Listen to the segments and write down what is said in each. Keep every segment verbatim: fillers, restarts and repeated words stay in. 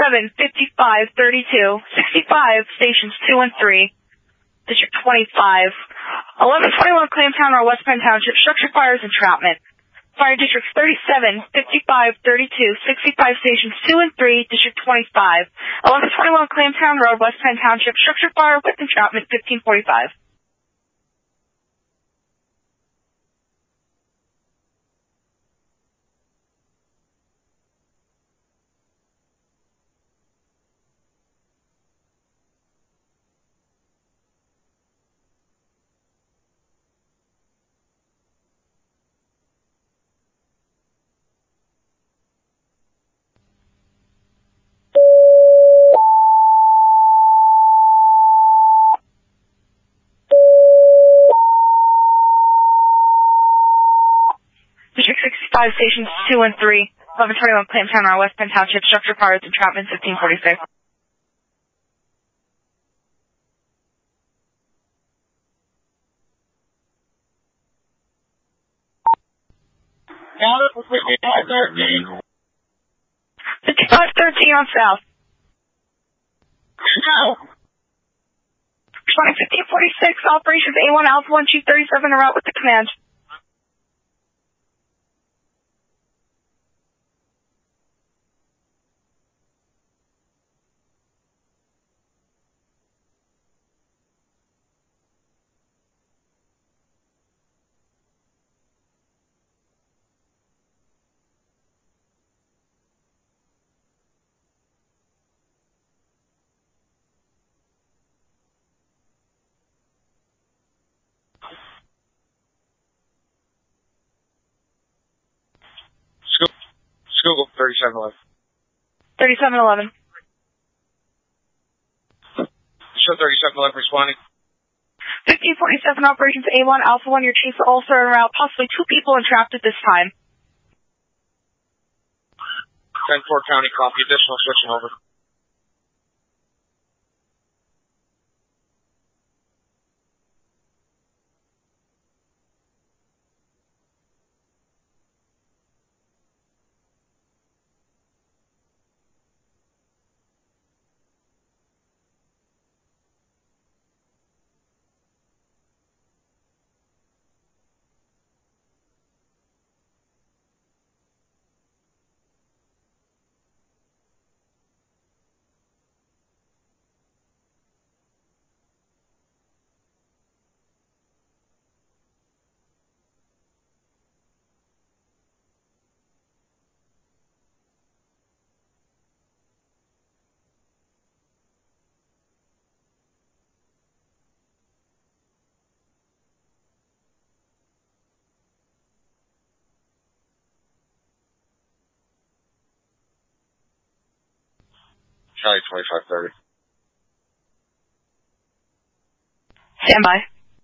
thirty-seven, fifty-five, thirty-two, sixty-five, stations two and three, District twenty-five, eleven twenty-one Clamtown Road, West Penn Township, structure fires, entrapment. Fire Districts thirty-seven, fifty-five, thirty-two, sixty-five, stations two and three, District twenty-five, eleven twenty-one Clamtown Road, West Penn Township, structure fire with entrapment, fifteen forty-five. District sixty-five, stations two and three, eleven twenty-one Clamtown Road, West Penn Township, structure fires, entrapment, fifteen forty-six. fifty-five thirteen on south. No. twenty fifteen forty-six, operations A one Alpha one Chief thirty-seven en route with the command. Google thirty-seven eleven. thirty-seven eleven. Show thirty-seven eleven responding. fifteen forty-seven, operations A one Alpha one, your chiefs are also en route, possibly two people entrapped at this time. ten four County, copy, additional switching over. Charlie twenty-five thirty. Stand by.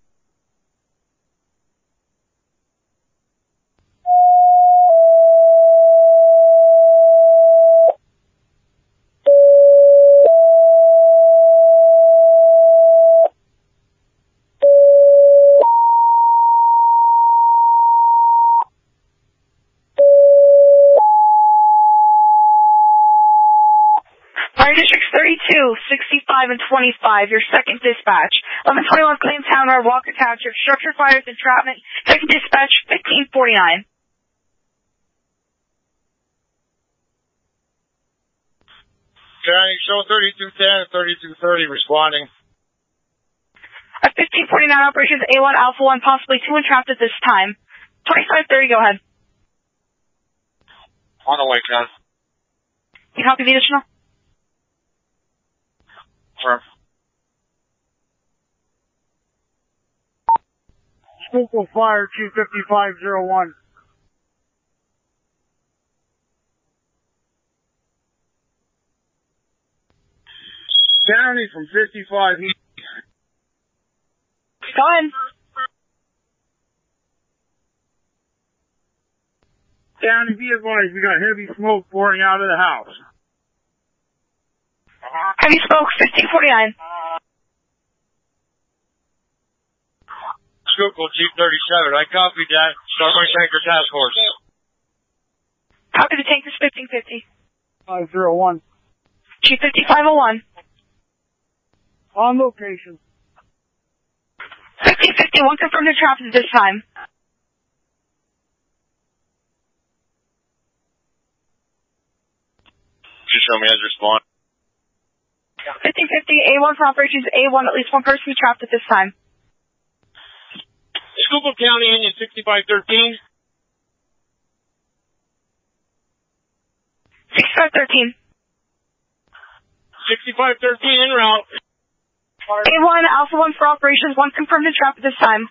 Fire Districts thirty-two, sixty-five, and twenty-five, your second dispatch. eleven twenty-one Clamtown Road, Walker Township, structure fires, entrapment, second dispatch, fifteen forty-nine. County, show thirty-two ten and thirty-two thirty responding. At fifteen forty-nine, operations A one Alpha one, possibly two entrapped at this time. twenty-five thirty, go ahead. On the way, John. You copy the additional? Firm. Local Fire two fifty-five oh one. County from fifty-five. Go ahead. County, be advised, we got heavy smoke pouring out of the house. Heavy smoke, fifteen forty-nine. Schuylkill Jeep thirty-seven, I copied that. Start my tanker task force. Copy the tankers, fifteen fifty. five oh one. Chief fifty-five oh one. On location. fifty fifty-one, confirm the traffic at this time. Just show me as respond. fifty fifty, A one for operations A one, at least one person trapped at this time. Schuylkill County, engine sixty-five thirteen. sixty-five thirteen. sixty-five thirteen en route. A one, Alpha one for operations, one confirmed to trap at this time.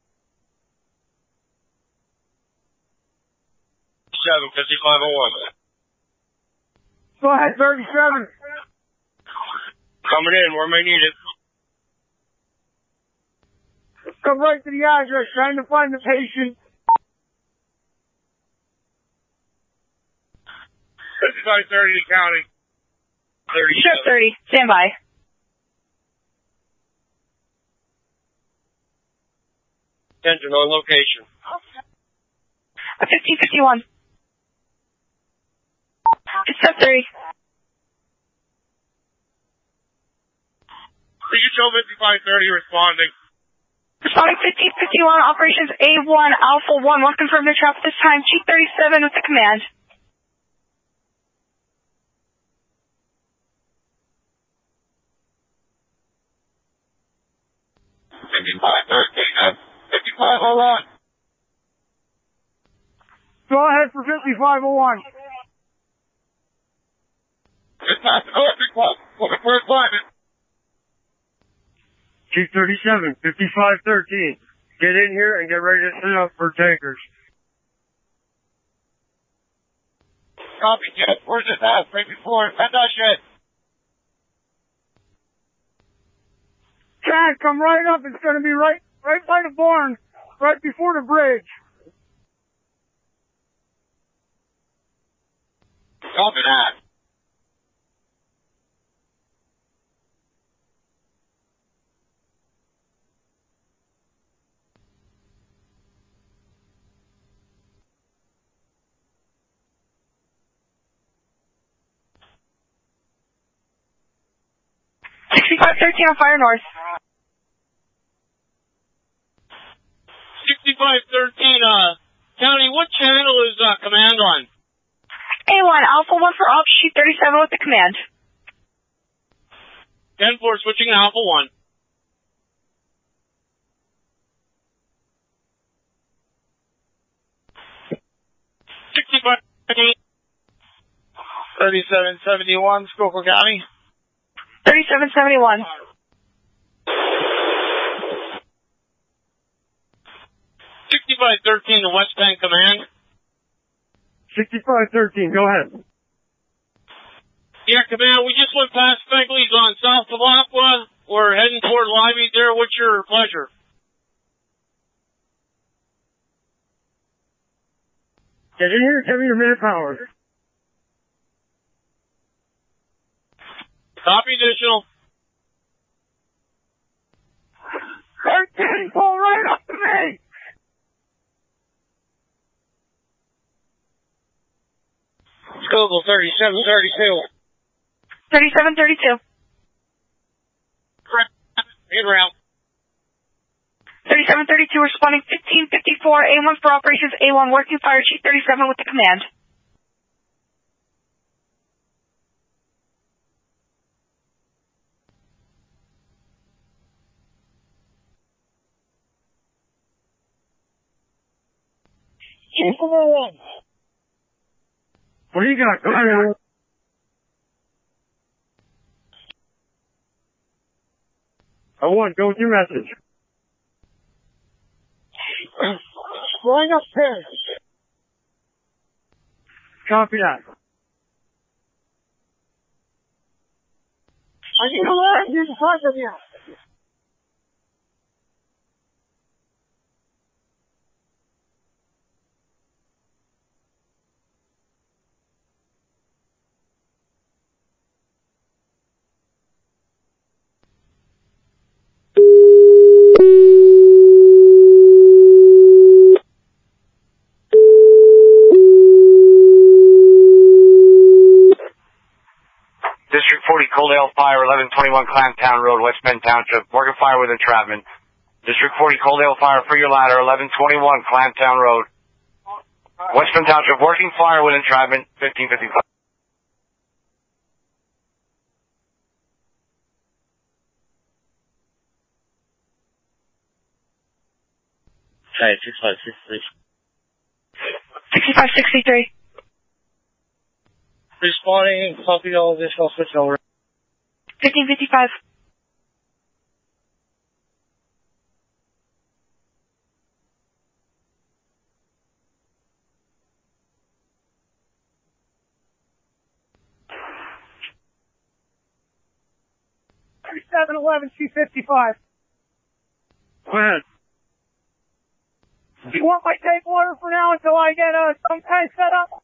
seven fifty-five oh one. Go ahead, thirty-seven. Coming in, where may need it. Come right to the address, trying to find the patient. fifty-five thirty county. thirty. Sure, thirty. Stand by. Attention on location. fifteen fifty-one. It's step thirty. Could you show fifty-five thirty responding? Responding fifteen fifty-one, operations A one, Alpha one, one confirmed to trap at this time. Chief thirty-seven with the command. fifty-five thirteen. fifty-five oh one. Go ahead for fifty-five oh one. We're climbing. Chief thirty-seven, fifty-five thirteen. Get in here and get ready to set up for tankers. Copy, Jet. Where's it at? Right before it. That shit. Chad, come right up. It's going to be right, right by the barn, right before the bridge. Copy that. sixty-five thirteen on Fire North. sixty-five thirteen, uh, County, what channel is, uh, command on? A one, Alpha one for ops, Chief thirty-seven with the command. ten four switching to Alpha one. sixty-five thirteen. thirty-seven seventy-one, Schuylkill County. thirty-seven seventy-one. sixty-five thirteen to West Bank Command. sixty-five thirteen, go ahead. Yeah, Command, we just went past Fegley's on south of Aqua. We're heading toward Livy there. What's your pleasure? Get in here and tell me your manpower. Copy additional. thirteen, pull right up to me. Schuylkill thirty-seven thirty-two. thirty-seven thirty-two. In route. thirty-seven thirty-two responding fifteen fifty-four, A one for operations A one, working fire, Chief thirty-seven with the command. What do you got? Go ahead. I want, go with your message. Flying up here. Copy that. I need to learn you to talk from you. District Coaldale Fire, eleven twenty-one Clamtown Road, West Bend Township. Working fire with entrapment. District forty Coaldale Fire for your ladder, eleven twenty-one Clamtown Road, West Bend Township. Working fire with entrapment, fifteen fifty-five. Hi, sixty-five sixty-three. sixty-five sixty-three. Responding, copy all additional switch over. fifteen fifty-five. thirty-seven eleven C fifty-five. Go ahead. Do you want my tank water for now until I get uh, some tank set up?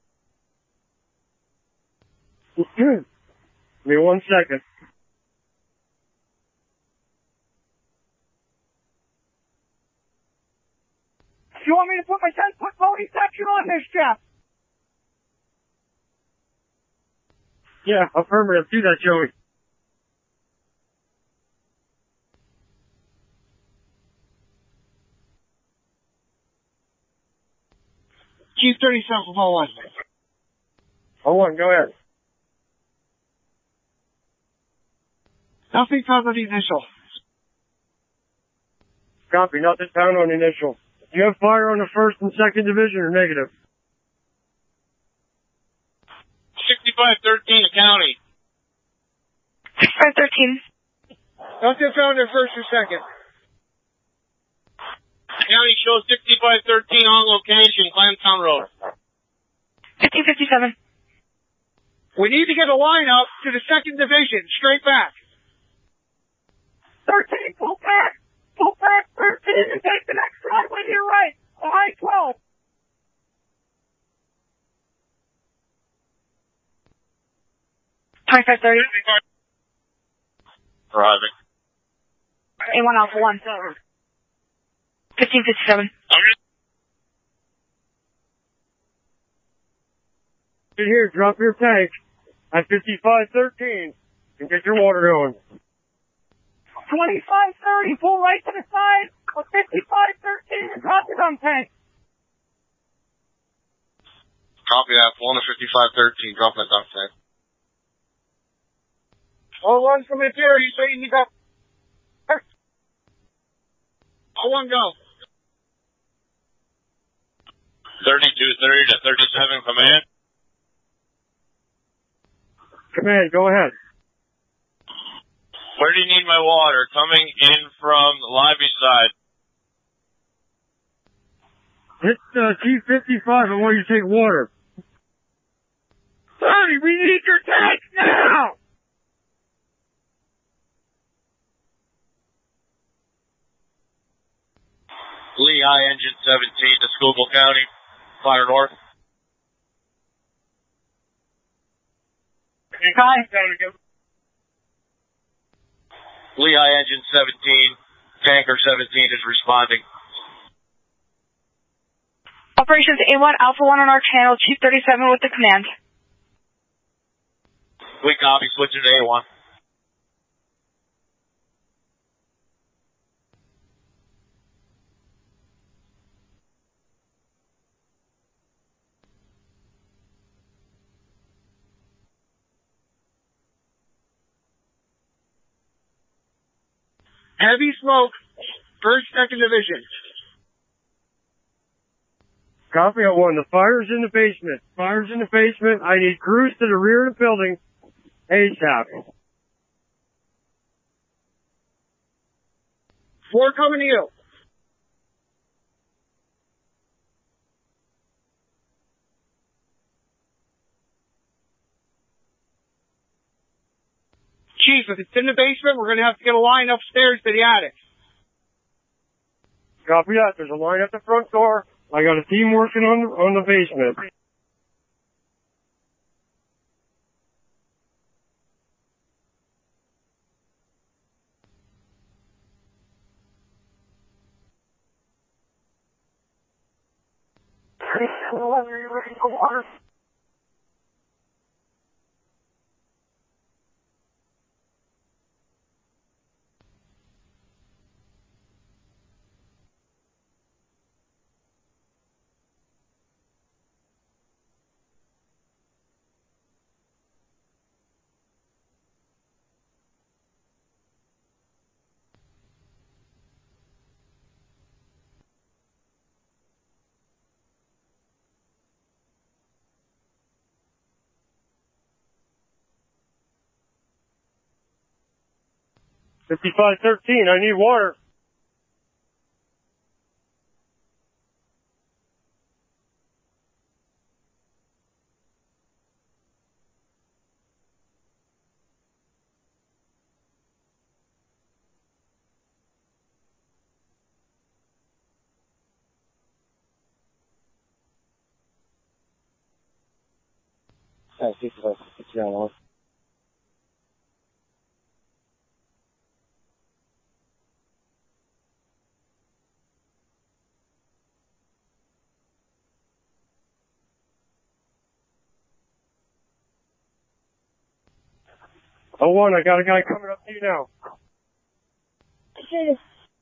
Give me one second. Do you want me to put my ten foot loading section on this, Jeff? Yeah, affirmative. Do that, Joey. Chief thirty-seven from Hall one. Hall one, go ahead. Nothing found on the initial. Copy, nothing found on initial. Do you have fire on the first and second division or negative? sixty-five thirteen County. sixty-five thirteen. Nothing found in first or second. County shows sixty-five thirteen on location, Clamtown Road. fifteen fifty-seven. We need to get a line up to the second division, straight back. thirteen, pull back! Pull back, thirteen, and take the next driveway to your right. On I twelve. twenty-five thirty. Driving. A one Alpha one. fifteen fifty-seven. Okay. Get here, drop your tank at fifty-five thirteen and get your water going. twenty-five thirty, pull right to the side of fifty-five thirteen and drop your dump tank. Copy that, one to fifty-five thirteen, drop that dump tank. All one's coming here, you say you got... All one go. thirty-two thirty to thirty-seven, command. Command, go ahead. Where do you need my water? Coming in from the Libby side. Hit uh, T fifty-five, I want you to take water. Sonny, we need your tank now! Lehigh Engine seventeen to Schuylkill County, fire north. Hi. Lehigh Engine seventeen, Tanker seventeen is responding. Operations A one Alpha one on our channel, Chief thirty-seven with the command. We copy, switching to A one. Heavy smoke, first, second division. Copy at one. The fire's in the basement. Fire's in the basement. I need crews to the rear of the building ASAP. Four coming to you. Chief, if it's in the basement, we're going to have to get a line upstairs to the attic. Copy that. There's a line at the front door. I got a team working on the, on the basement. Are you ready for water? fifty-five thirteen, I need water. Yeah, fifty-five fifty-nine. Oh, one, I got a guy coming up to you now. Okay.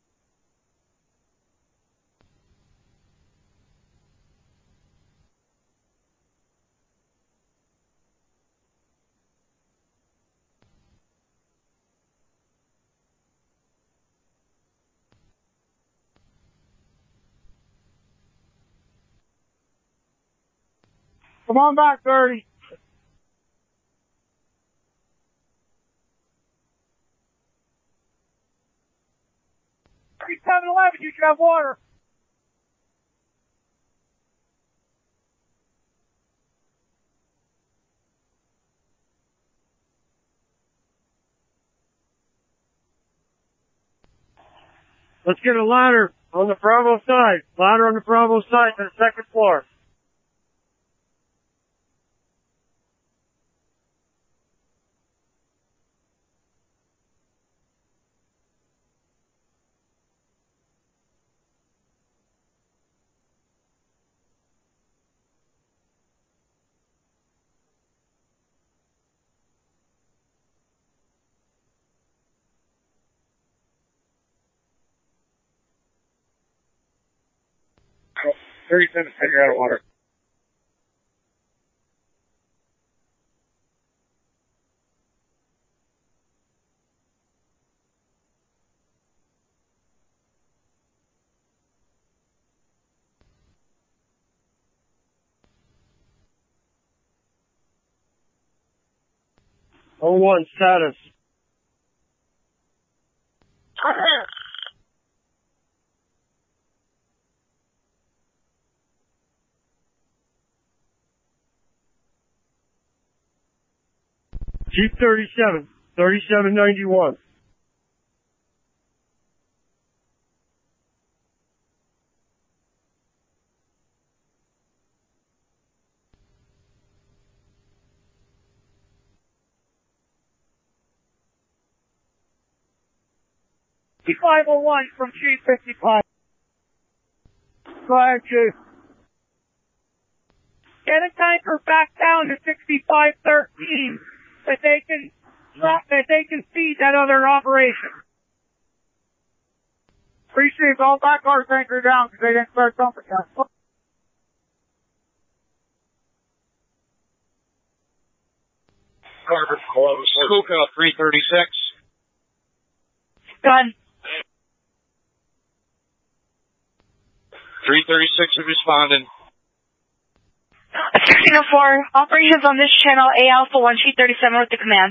Come on back, thirty. thirty-seven eleven, you should have water. Let's get a ladder on the Bravo side. Ladder on the Bravo side to the second floor. thirty-seven, you're out of water. Oh, one, status. Jeep thirty-seven, thirty-seven ninety-one. fifty-five oh one from Chief fifty-five. Go ahead, Chief. Get a tanker back down to sixty-five thirteen that they can drop, that they can feed that other operation. Appreciate all back our tanker down because they didn't start dumping yet. Carver, Kuka, three thirty-six. Gun. three thirty-six is responding. sixteen oh four, operations on this channel, A Alpha one, Chief thirty-seven with the command.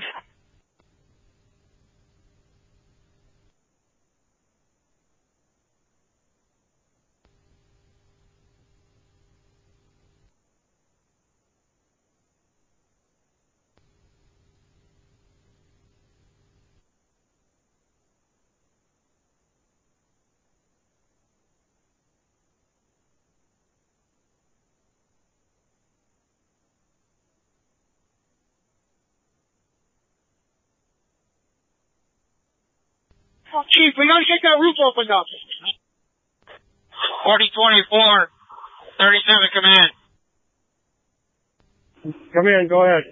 Chief, we gotta get that roof opened up. forty twenty-four, thirty-seven command. Come in, go ahead.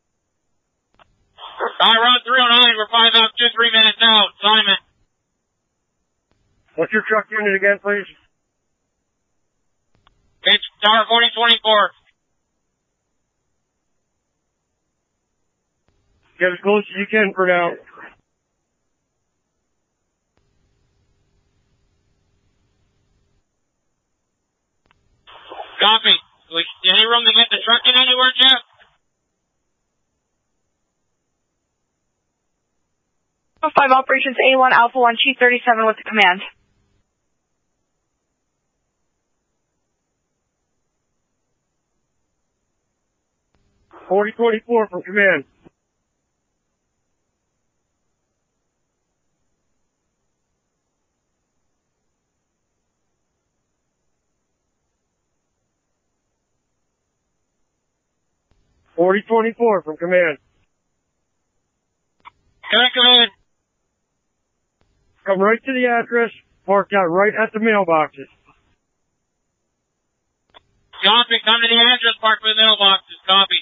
Iron three oh nine, we're five out, just three minutes out. Simon. What's your truck unit again, please? It's Tower forty twenty-four. Get as close as you can for now. Copy. Any room to get the truck in anywhere, Jeff? five Operations A one Alpha one Chief thirty-seven with the command. forty twenty-four from command. forty twenty-four from command. Command, command. Come right to the address, parked out right at the mailboxes. Copy, come to the address, park by the mailboxes. Copy.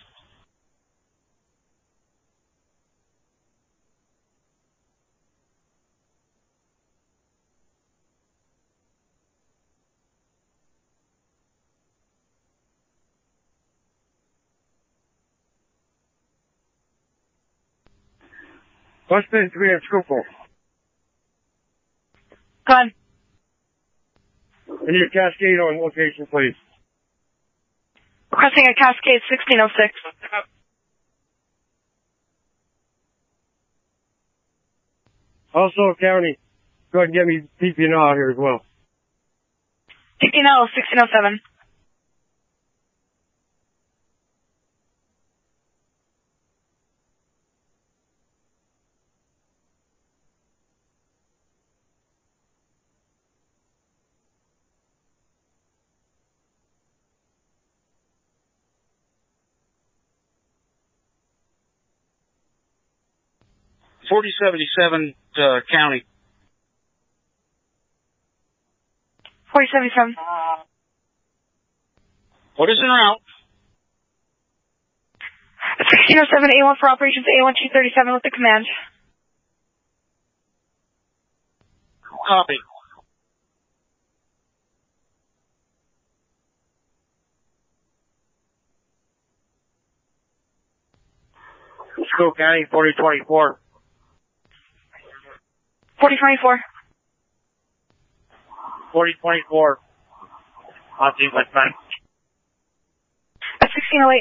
West Bend Command, Scoopville. Go on. I need a Cascade on location, please. Requesting a Cascade sixteen oh six. Also, County, go ahead and get me P P and O out here as well. P P and O sixteen oh seven. forty seventy-seven, uh, county. forty seventy-seven. What is en route? sixteen oh seven A one for Operations A one Chief thirty-seven with the command. Copy. School County, forty twenty-four. forty twenty-four. forty twenty-four. On team West Bend. At sixteen oh eight.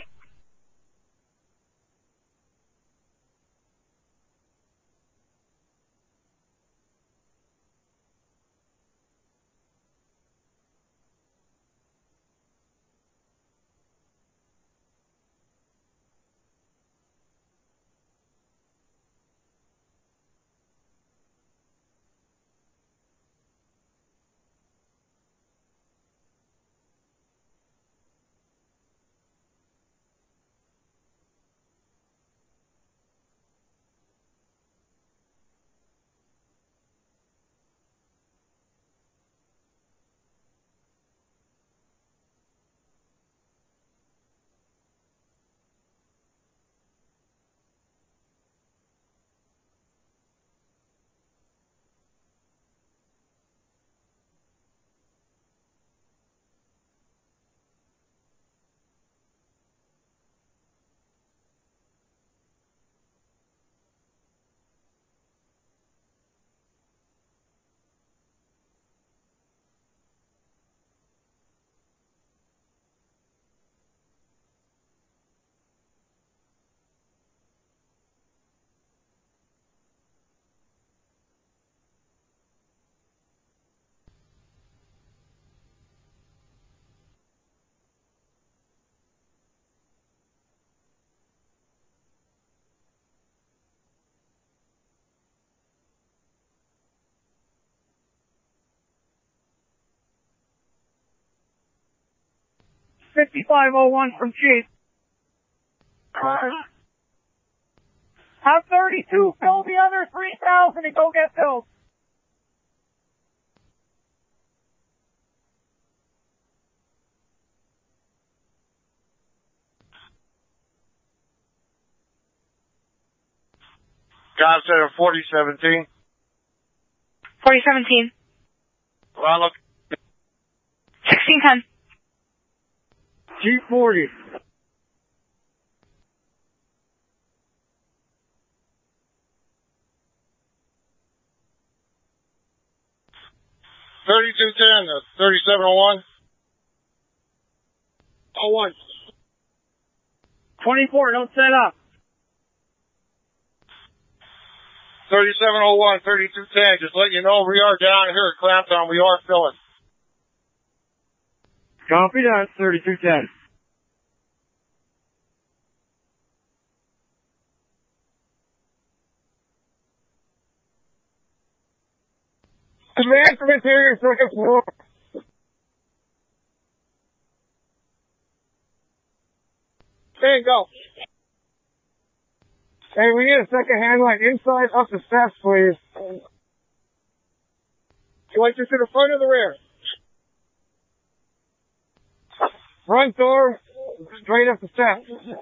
fifty-five oh one from Chief. Have thirty-two fill the other three thousand and go get filled. Job Center, forty seventeen. forty seventeen. Well, look. sixteen ten. G forty. thirty-two ten, uh, thirty-seven oh one. Oh one. twenty-four, don't set up. thirty-seven oh one, thirty-two ten. Just letting you know we are down here at Clamptown. We are filling. Copy that, thirty-two ten. Command from interior second floor. There you go. Hey, we need a second hand light inside up the steps, please. You want this to the front or the rear? Front door, straight up the steps.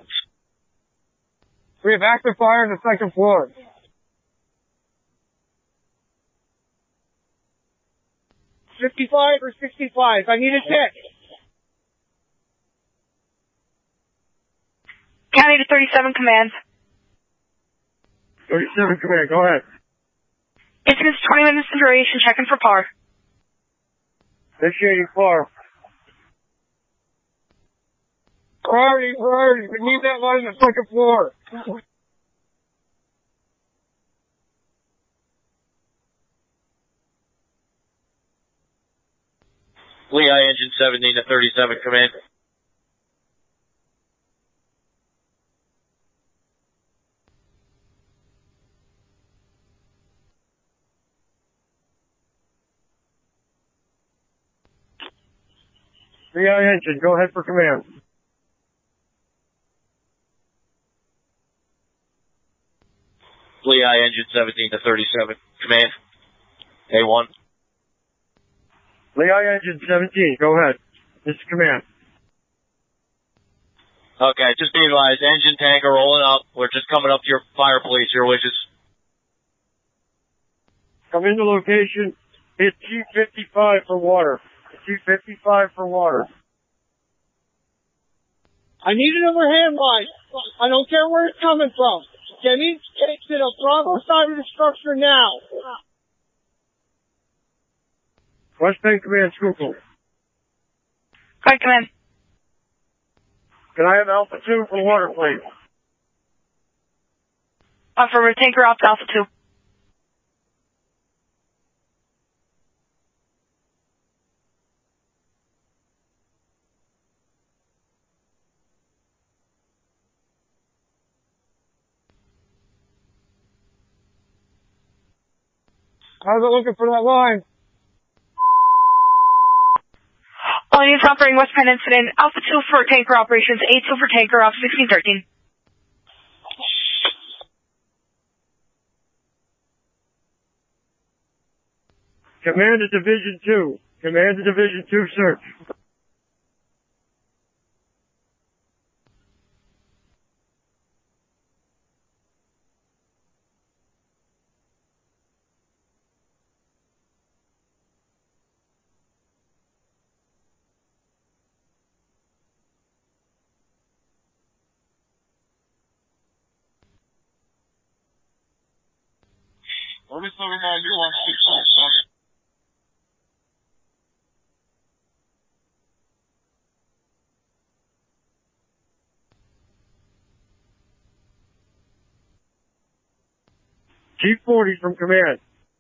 We have active fire on the second floor. fifty-five or sixty-five? I need a check. County to thirty-seven, command. thirty-seven, command, go ahead. Incident's twenty minutes in duration, checking for par. Initiating par. Priority, priority, we need that light on the second floor. Lehigh engine seventeen to thirty-seven, command. Lehigh engine, go ahead for command. Lehigh engine seventeen to thirty-seven, command. A one. Lehigh engine seventeen, go ahead. This is command. Okay, just be advised, engine tanker rolling up. We're just coming up to your fire police, your wishes. Come into location, hit G fifty-five for water. G fifty-five for water. I need another hand light. I don't care where it's coming from. Get me to the Bravo side of the structure now. West Bank Command, Schuylkill. Hi, command. Can I have Alpha two for water, please? Affirmative, tanker off to Alpha two. How's it looking for that line? All units operating West Penn incident, Alpha two for tanker operations, A two for tanker off sixteen thirteen. Command to Division two. Command to Division two, search. thirty-seven ninety-one, six six seven. G forty from command.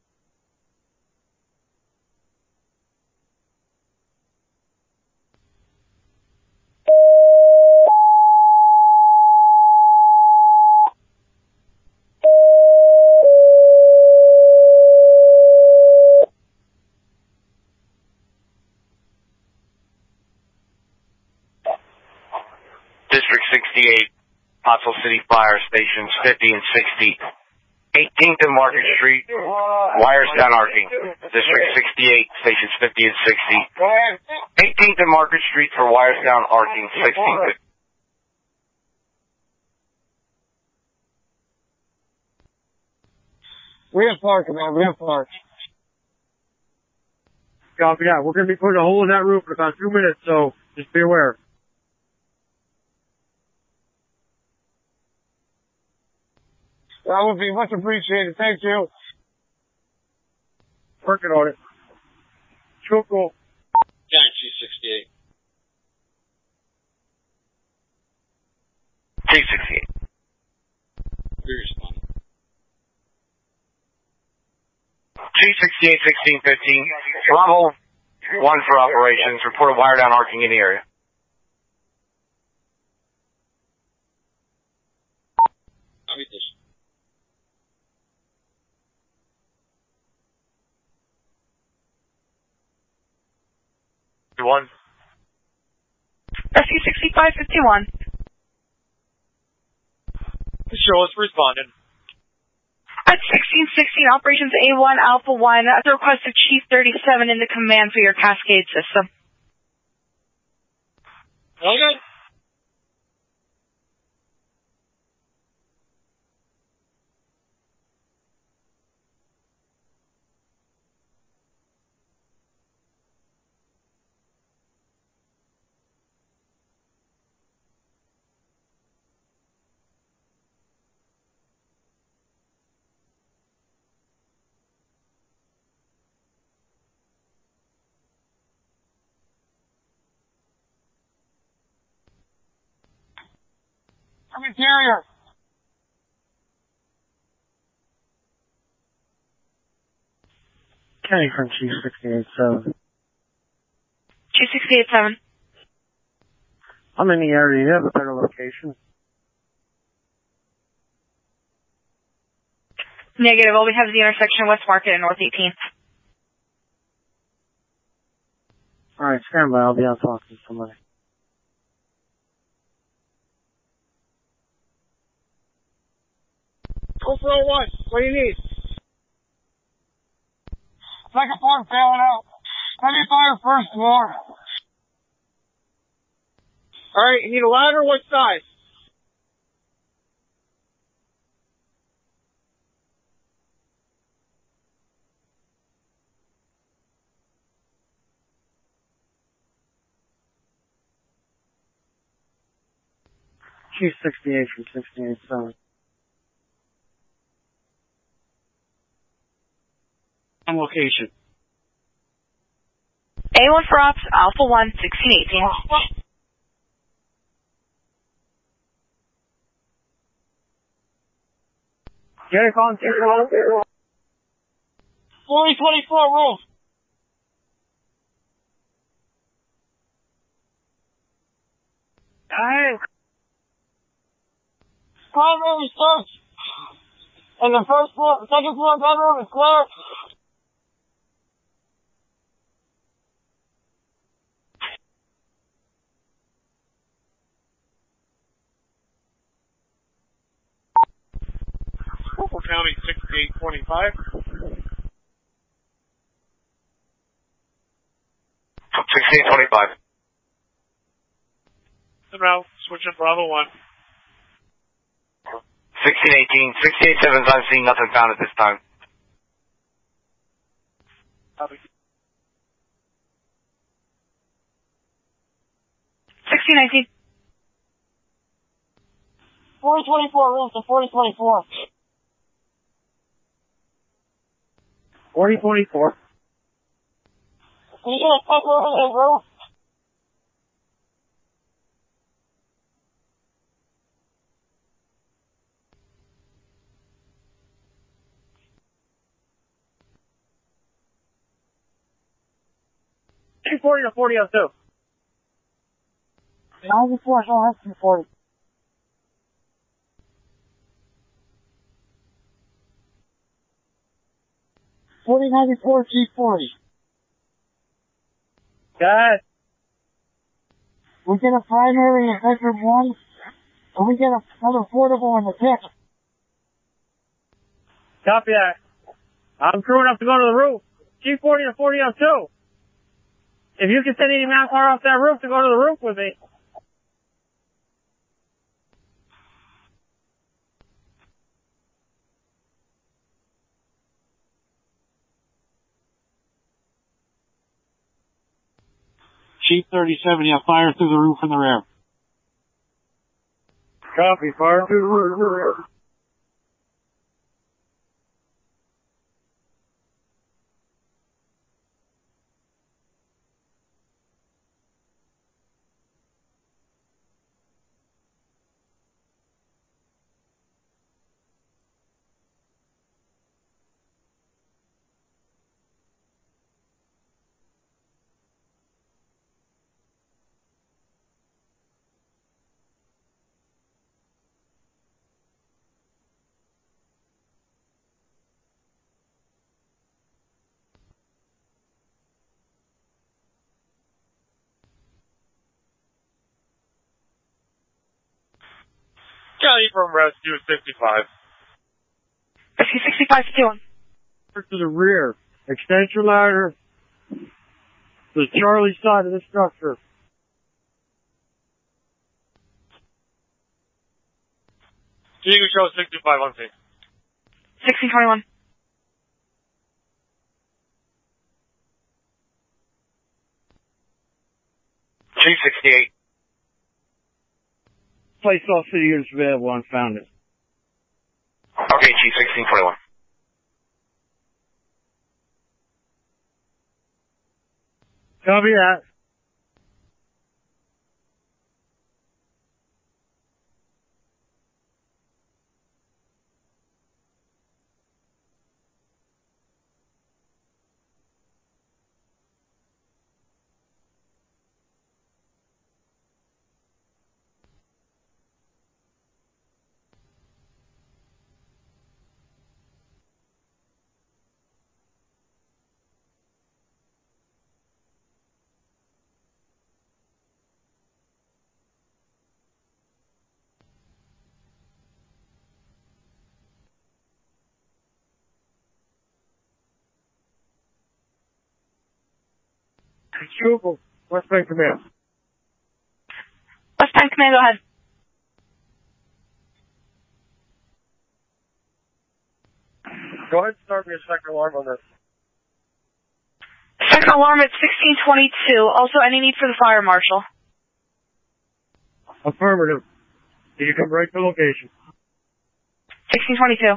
District sixty-eight, Pottsville City Fire Stations fifty and sixty. eighteenth and Market Street, wires down arcing. District sixty-eight, stations fifty and sixty. eighteenth and Market Street for wires down arcing, sixty. We have park, man. We have park. Copy that. We're going to be putting a hole in that roof in about two minutes, so just be aware. That would be much appreciated. Thank you. Working on it. Schuylkill. Giant G sixty-eight. G sixty-eight. We respond. sixty-eight sixteen fifteen. Bravo one for operations. Reported wire down arcing in the area. One. Rescue sixty-five fifty-one. Show us responding. At sixteen sixteen, Operations A one Alpha one, at the request of Chief thirty-seven in the command for your Cascade system. Okay. I'm interior. Kenny from Chief sixty-eight seven. Chief sixty-eight seven. I'm in the area. You have a better location? Negative. All we have is the intersection of West Market and North eighteenth. Alright, stand by. I'll be on talking to somebody. Go for oh one. What do you need? Second floor failing out. Heavy fire first floor. Alright, you need a ladder? What size? Chief sixty-eight from sixty-eight seven. On location. A one for Ops, Alpha one, sixteen eighteen. Get it on, get it on, get it on. forty twenty-four roof. Alright. Primary search. And the first floor, second floor bedroom is clear. Corporal County sixty-eight twenty-five. sixty-eight twenty-five. Now, switching Bravo one. sixteen eighteen. sixty-eight seven's on scene. Nothing found at this time. Copy. sixteen nineteen. forty twenty-four roof to forty twenty-four. forty twenty-four. Can you get a check over the roof? two forty to forty oh two. ninety-four, so that's two forty. forty ninety-four, G forty. Got it. We get a primary in bedroom one, and we get another portable in the kitchen. Copy that. I'm true enough to go to the roof. G forty to forty oh two. If you can send any manpower off that roof to go to the roof with me. Chief thirty-seven, you have fire through the roof in the rear. Copy, fire through the roof. County from Rescue sixty-five. Rescue sixty-five, two one. To the rear. Extend your ladder to the Charlie side of the structure. Eagle Show sixty-five on scene. sixteen twenty-one. Chief sixty-eight. Place all city units available on found it. Okay, Chief sixteen twenty-one. Copy that. Trooper, West Bank Command. West Bank Command, go ahead. Go ahead and start me a second alarm on this. Second alarm at sixteen twenty-two. Also, any need for the fire marshal? Affirmative. Did you come right to location? sixteen twenty-two.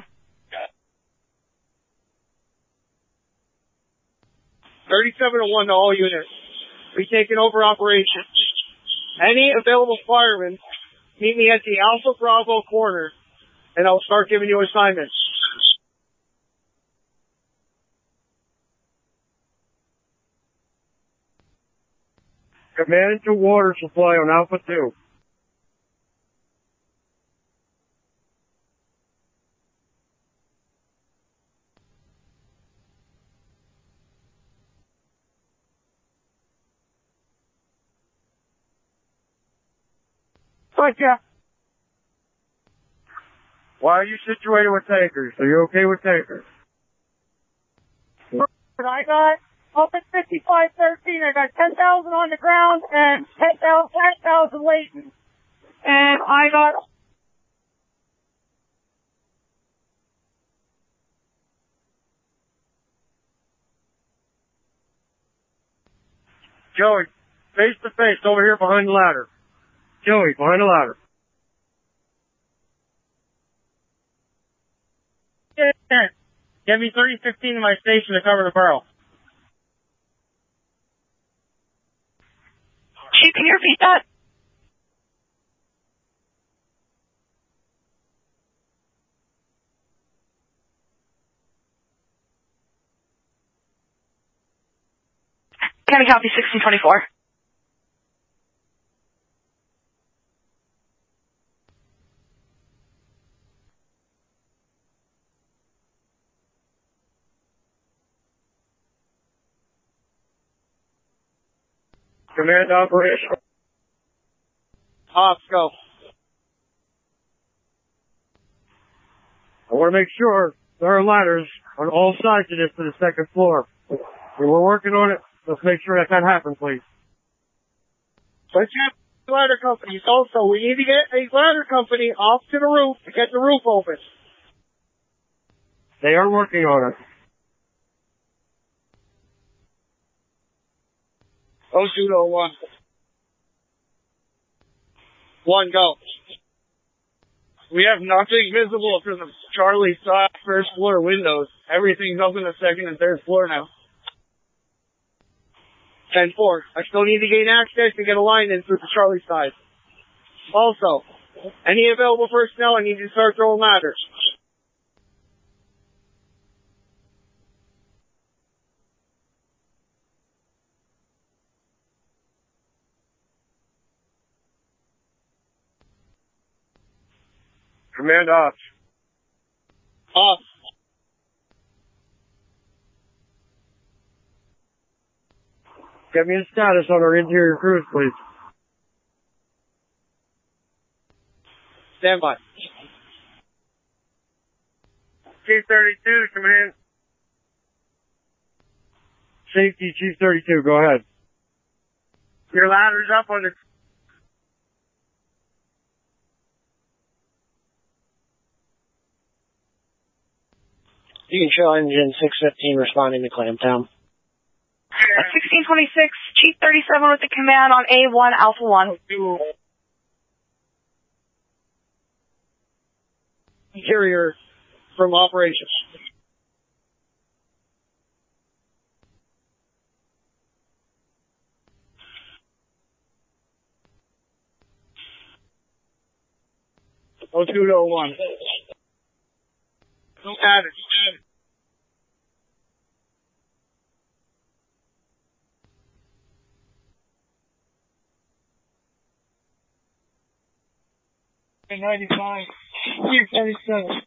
thirty-seven to one to all units. We taking over operation. Any available firemen, meet me at the Alpha Bravo corner, and I'll start giving you assignments. Command to water supply on Alpha two. Right, yeah. Why are you situated with tankers? Are you okay with tankers? I got up at fifty-five thirteen, I got ten thousand on the ground and ten thousand waiting. And I got... Joey, face to face over here behind the ladder. Joey, behind the ladder. Get me thirty fifteen to my station to cover the barrel. Chief, can you repeat that? County copy sixteen twenty-four. Command operation. Ops, go. I want to make sure there are ladders on all sides of this to the second floor. And we're working on it. Let's make sure that can happen, please. Let's have ladder companies also. We need to get a ladder company off to the roof to get the roof open. They are working on it. Oh, two oh one. One, go. We have nothing visible from the Charlie side first floor windows. Everything's up in the second and third floor now. ten four. I still need to gain access to get a line in through the Charlie side. Also, any available personnel, I need to start throwing ladders. Command ops. Off. Get me a status on our interior crews, please. stand by. Chief thirty-two, come in. Safety, Chief thirty-two, go ahead. Your ladder's up on the... You can show engine six fifteen responding to Clamptown. sixteen twenty-six, Chief thirty-seven with the command on A one, Alpha one. Carrier from operations. oh two to oh one. Got it. ninety-five. Chief thirty-seven.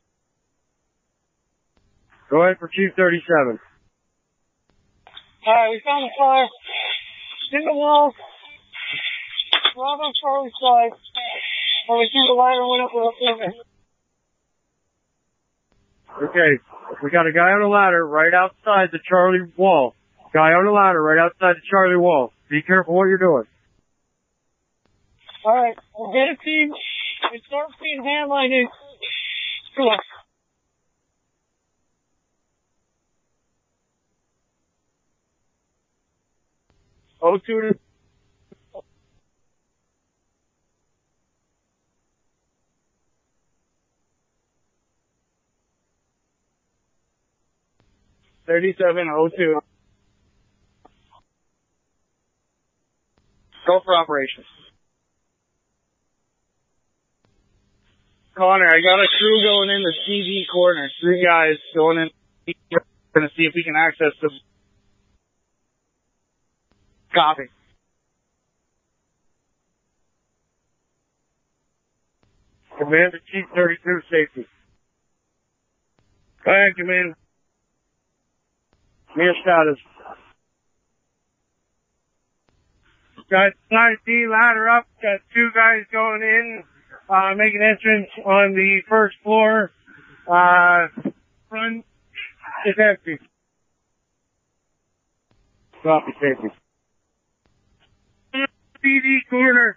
Go ahead for Chief thirty-seven. Alright, we found a fire in the wall. Bravo Charlie side. And we see the ladder went up with a Okay, we got a guy on a ladder right outside the Charlie wall. Guy on a ladder right outside the Charlie wall. Be careful what you're doing. Alright, we'll get a team. It's start seeing hand lining. Cool. oh two to... thirty-seven oh two. Go for operations. Connor, I got a crew going in the C D corner. Three guys going in. We're going to see if we can access them. Copy. Commander Chief thirty-two, safety. Go ahead, Commander. Near status. Got side D ladder up. Got two guys going in. Uh, making entrance on the first floor. Uh, front is empty. Copy, safety. C D corner.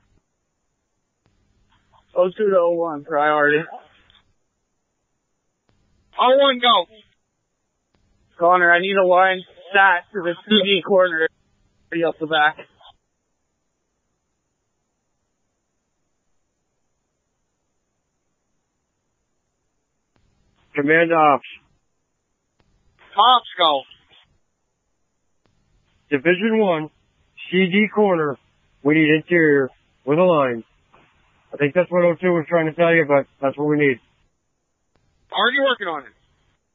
oh two to oh one, priority. oh one, go. Connor, I need a line sat to the C D corner. Up the back. Command ops. Ops, go. Division one, C D corner. We need interior with a line. I think that's what oh two was trying to tell you, but that's what we need. Already working on it.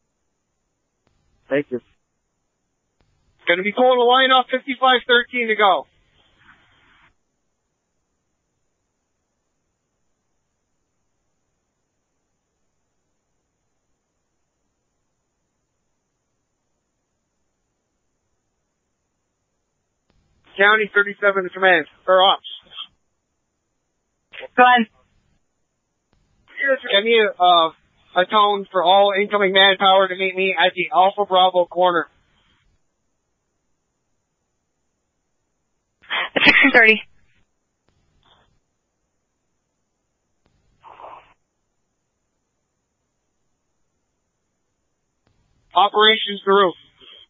Thank you. Gonna be pulling a line off fifty-five thirteen to go. County thirty-seven to command, or ops. Go ahead. Give me a, uh, a tone for all incoming manpower to meet me at the Alpha Bravo corner. sixteen thirty. Operations to roof.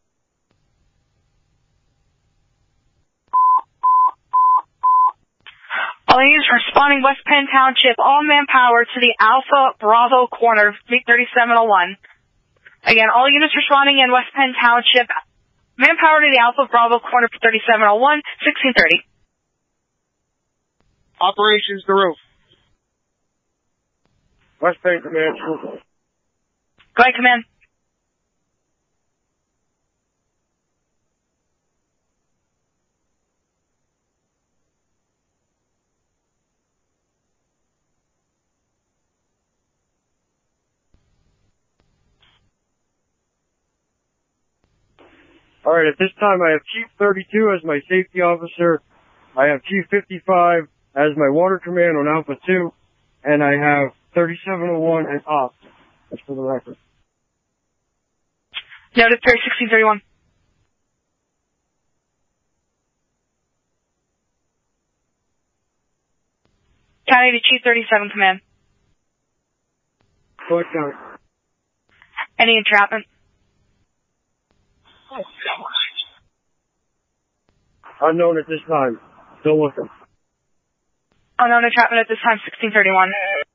All units responding West Penn Township, all manpower to the Alpha Bravo corner, Fleet thirty-seven oh one. Again, all units responding in West Penn Township, manpower to the Alpha Bravo corner, thirty-seven oh one, sixteen thirty. Operations to roof. West Penn Command. Go ahead, Command. All right, at this time I have Chief thirty-two as my safety officer. I have Chief fifty-five as my water command on Alpha two. And I have thirty-seven oh one and up. That's for the record. Noted, Perry sixteen thirty-one. County to Chief thirty-seven, command. Go ahead, County. Any entrapment? Unknown at this time. Still looking. Unknown entrapment at this time, sixteen thirty-one.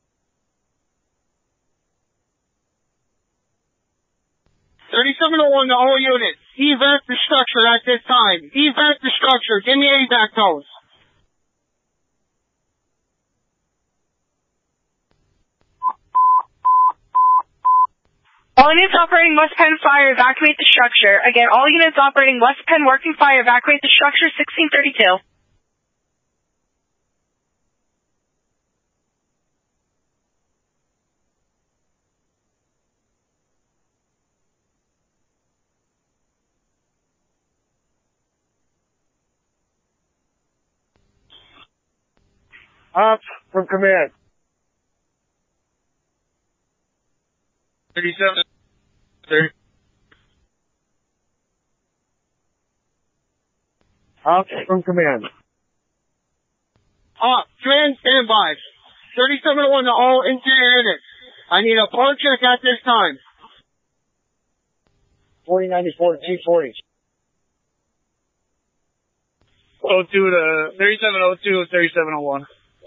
thirty-seven oh one to all units. Evac the structure at this time. Evac the structure. Give me evac codes. All units operating West Penn Fire, evacuate the structure. Again, all units operating West Penn Working Fire, evacuate the structure, sixteen thirty-two. Up from command. thirty-seven. thirty. Up from command. Up. Command standby. thirty-seven oh one to all interior units. I need a part check at this time. forty ninety-four to G forty. oh two to thirty-seven oh two to thirty-seven oh one.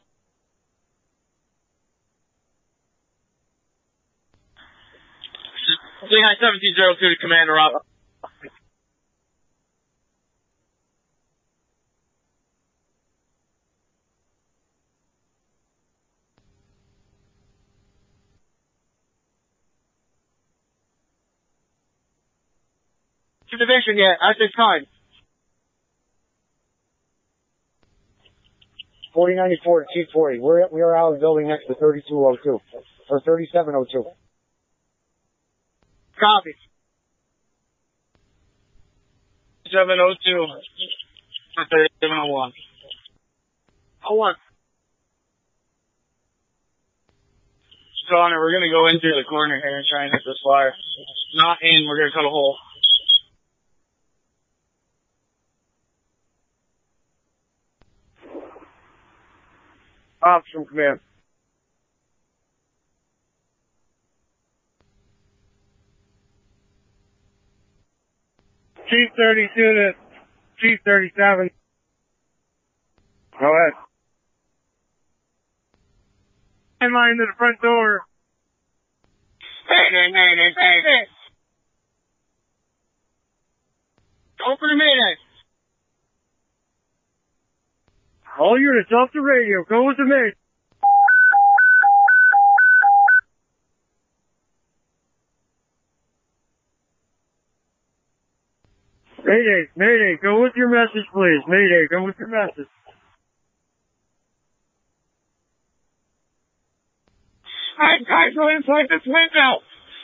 Lehigh seventeen oh two to Commander up. To division yet at this time. forty ninety-four to G forty. We're, we are out of the building next to thirty-two oh two. Or thirty-seven oh two. Copy. seven oh two to thirty-seven oh one. Oh one. Connor, we're gonna go into the corner here and try and hit this fire. Not in, we're gonna cut a hole. Ops from command. Chief thirty-two to Chief thirty-seven. Go ahead. In line to the front door. Mayday, mayday, mayday. Open the mayday. All units off the radio. Go with the main. Mayday, Mayday, go with your message, please. Mayday, go with your message. Alright, guys, go inside this window.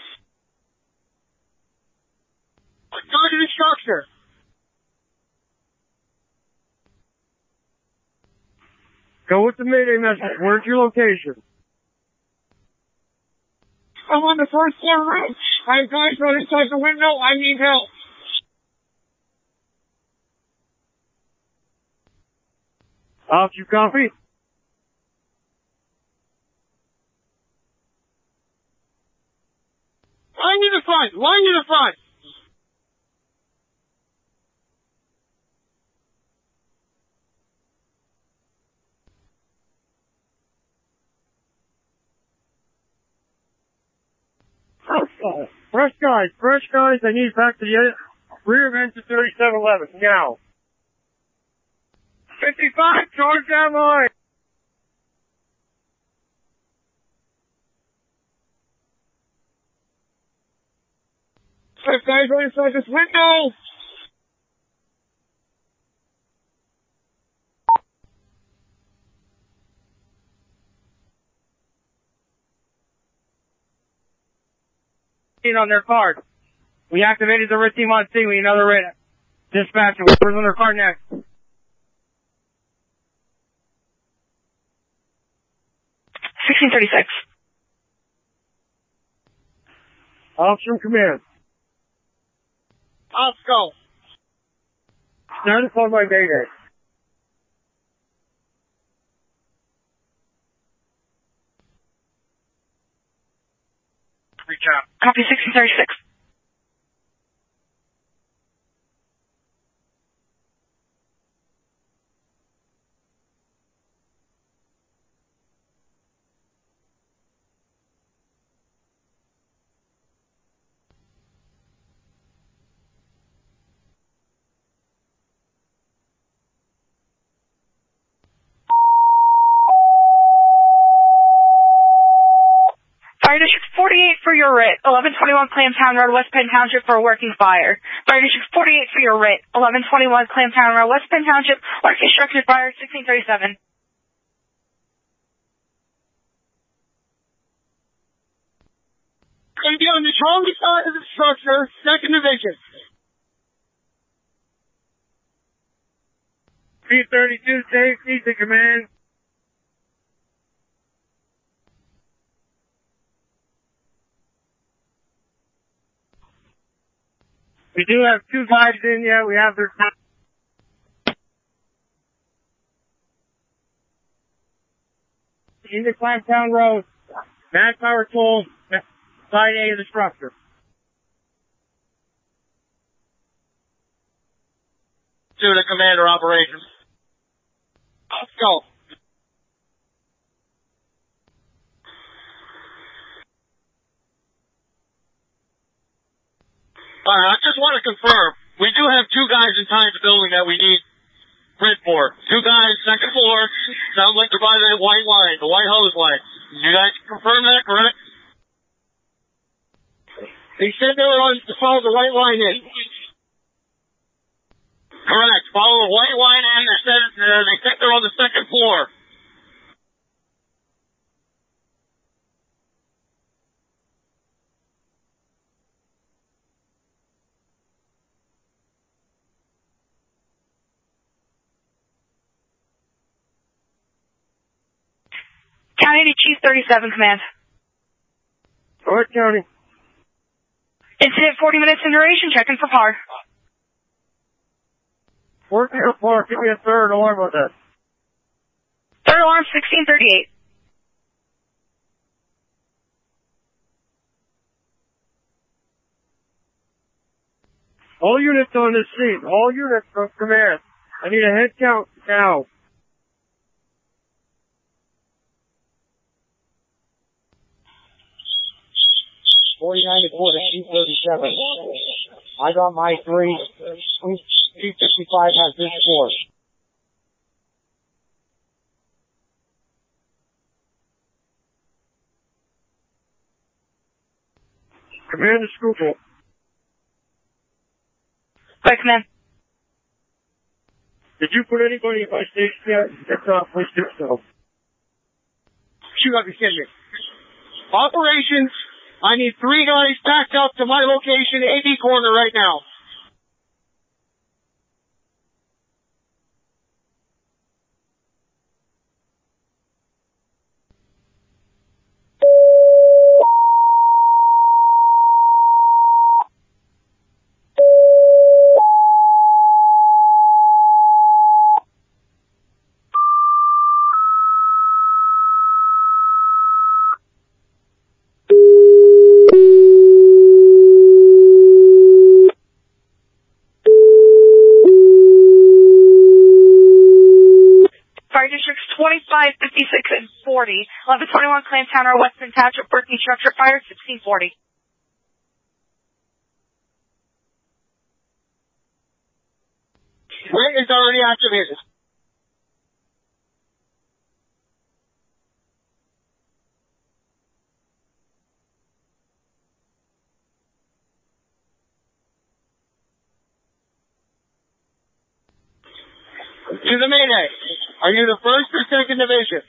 Go to the structure. Go with the Mayday message. Where's your location? I'm on the first floor roof. Alright, guys, go inside the window. I need help. Off, you copy? Line to the front. Line to the front. Fresh guys, fresh guys, I need back to the rear end to thirty-seven eleven, now. fifty-five, charge that line. Five guys right inside this window. On their card. We activated the red team on scene. We need another red. Dispatcher, whoever's on their card next. sixteen thirty-six. Officer in command. Let's go. Nine o'clock by Mayday. Reach out. Copy sixteen thirty-six. Fire District forty-eight for your writ, eleven twenty-one Clamtown Road, West Penn Township for a working fire. Fire District forty-eight for your writ, eleven twenty-one Clamtown Road, West Penn Township, working structure fire, sixteen thirty-seven. Going to be on the strongest side of the structure, second division. P thirty-two, safety to command. We do have two guys in yet. We have their... Into Clamtown Road. Manpower tool, side A of the structure. To the commander operations. Let's go. All right, I just want to confirm, we do have two guys inside the building that we need print for. Two guys, second floor, sounds like they're by that white line, the white hose line. You guys confirm that, correct? They said they were on to follow the white line in. Correct. Follow the white line and they said uh, they think they're on the second floor. County Chief thirty-seven, command. North County. Incident forty minutes in duration, checking for par. Working report, give me a third alarm with that. Third alarm, sixteen thirty-eight. All units on this scene. All units from command. I need a head count now. forty-nine to four, eight thirty-seven. I got my three. three fifty-five has this four. Command the Schuylkill. Quick, command. Did you put anybody in my station yet? If not, please do so. You got to be kidding me. Operations, I need three guys backed up to my location, A B corner right now. Fire Districts twenty-five, fifty-six, and forty. eleven twenty-one Clamtown Road, West Penn Township, working structure fire, sixteen forty. Ring is already activated. To the Mayday. Are you the first or second division?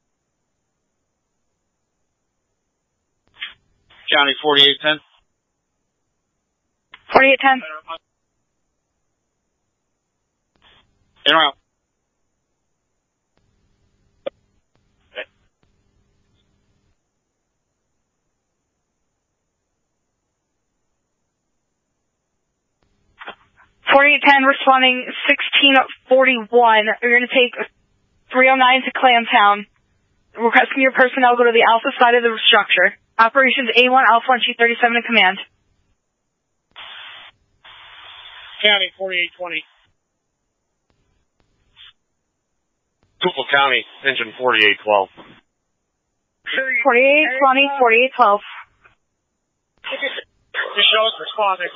County forty-eight ten. forty-eight ten. In route. forty-eight ten responding sixteen forty-one. You're going to take three oh nine to Clamtown. Requesting your personnel go to the Alpha side of the structure. Operations A one, Alpha one, Chief thirty-seven in command. County forty-eight twenty. Tupelo County, engine forty-eight twelve. forty-eight twenty, forty-eight twelve. Michelle's responding.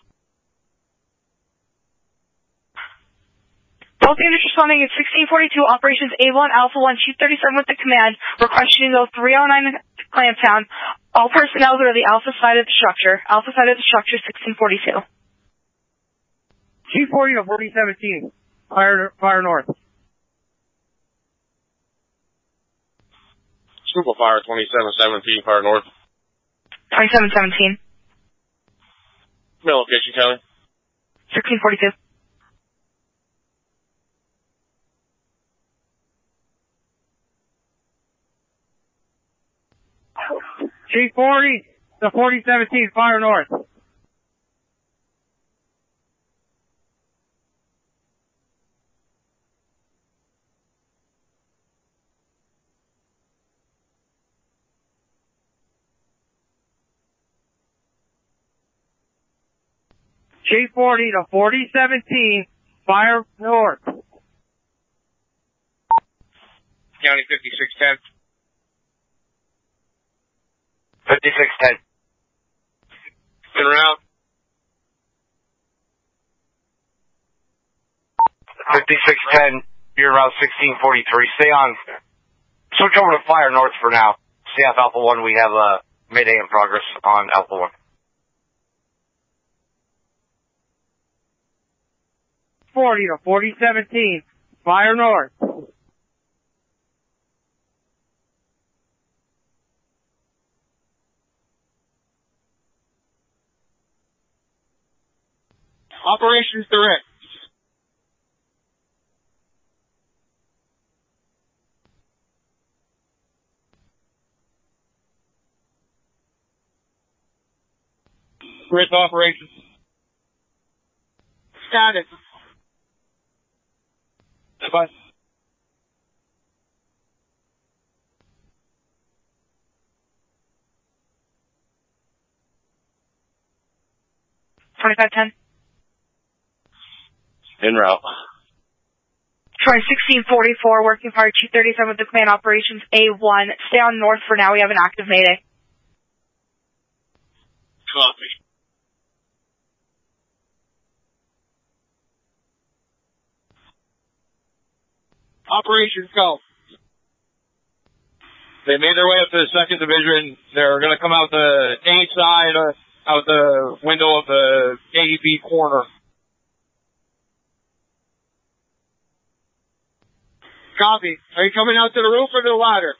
Both units responding at sixteen forty-two, Operations A one, Alpha one, Chief thirty-seven with the command, requesting go three oh nine to Clamtown. All personnel go to the Alpha side of the structure. Alpha side of the structure, sixteen forty-two. Chief forty to forty seventeen. Fire, fire north. Scuba Fire twenty-seven seventeen, fire north. twenty-seven seventeen. Mail location, County. sixteen forty-two. Chief forty to forty seventeen, fire north. Chief forty to forty seventeen, fire north. County fifty-six ten. fifty-six ten. En route. fifty-six ten, you're route sixteen forty-three. Stay on. Switch over to fire north for now. C F Alpha one, we have a mayday in progress on Alpha one. forty to forty seventeen, fire north. Operations direct. Grid operations. Status. Bye. twenty-five ten. En route. Sorry, sixteen forty-four, working fire, Chief thirty-seven with the command, Operations A one. Stay on north for now, we have an active mayday. Copy. Operations go. They made their way up to the second division. They're going to come out the A side, uh, out the window of the A B corner. Copy. Are you coming out to the roof or the ladder?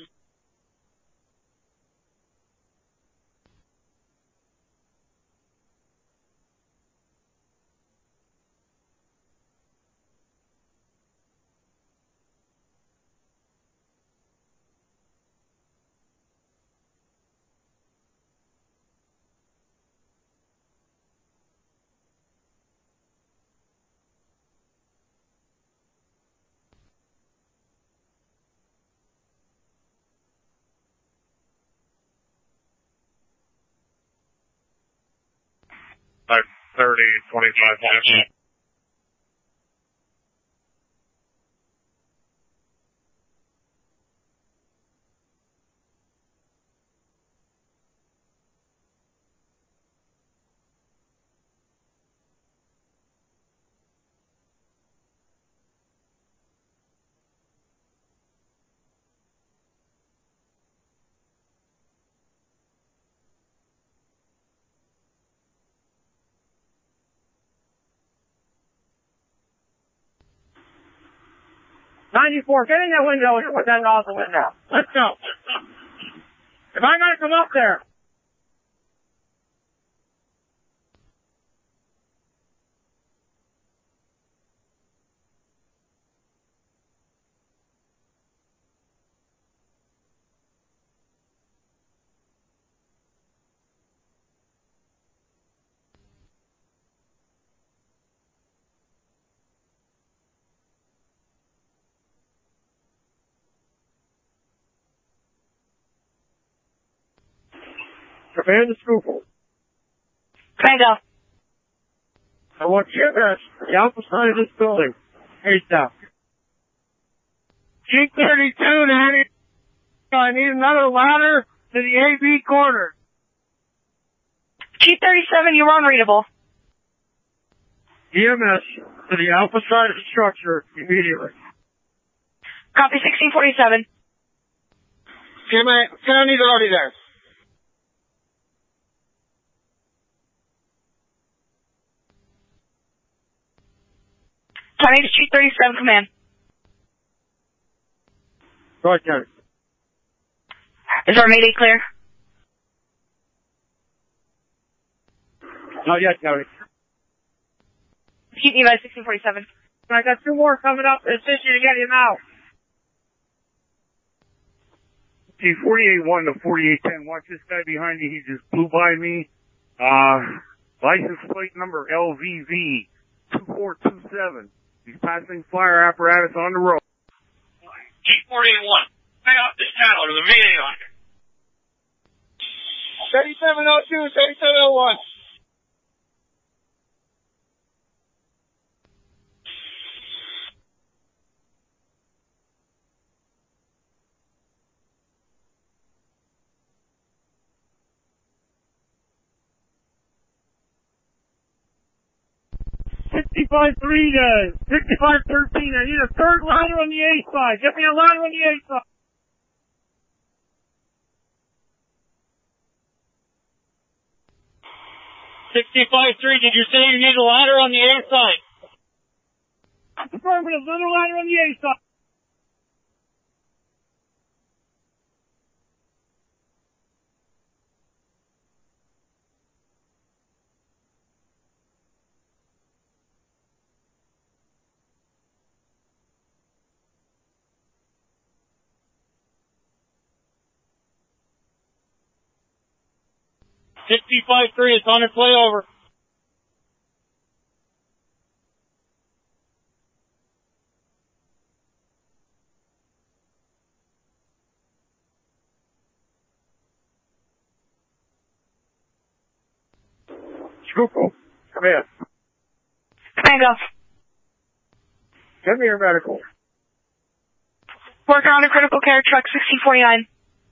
thirty, twenty-five minutes. ninety-four, get in that window and put that off the window. Let's go. If I gotta come up there. Command the Schuylkill. Command go. I want you at the alpha side of this building. Heads down. G thirty-two, Danny. I need another ladder to the A B corner. G thirty-seven, you're unreadable. E M S to the alpha side of the structure immediately. Copy sixteen forty-seven. Kennedy's already there. Timing to G thirty-seven, command. Go ahead, Kennedy. Is our mayday clear? Not yet, Kennedy. Keep me by sixteen forty-seven. I got two more coming up. It's issue to get him out. G forty-eight one to forty-eight ten. Watch this guy behind you. He just blew by me. Uh, license plate number L V V two four two seven. He's passing fire apparatus on the road. G forty-eight one. Hang off this channel to the V A on. thirty-seven oh two, thirty-seven oh one. sixty-five three to sixty-five thirteen. I need a third ladder on the A side. Get me a ladder on the A side. sixty-five three, did you say you need a ladder on the A side? Affirmative, another ladder on the A side. sixty-five three, it's on its way over. Schuylkill, come here. Command go. Get me your medical. Worker on a critical care truck sixteen forty-nine.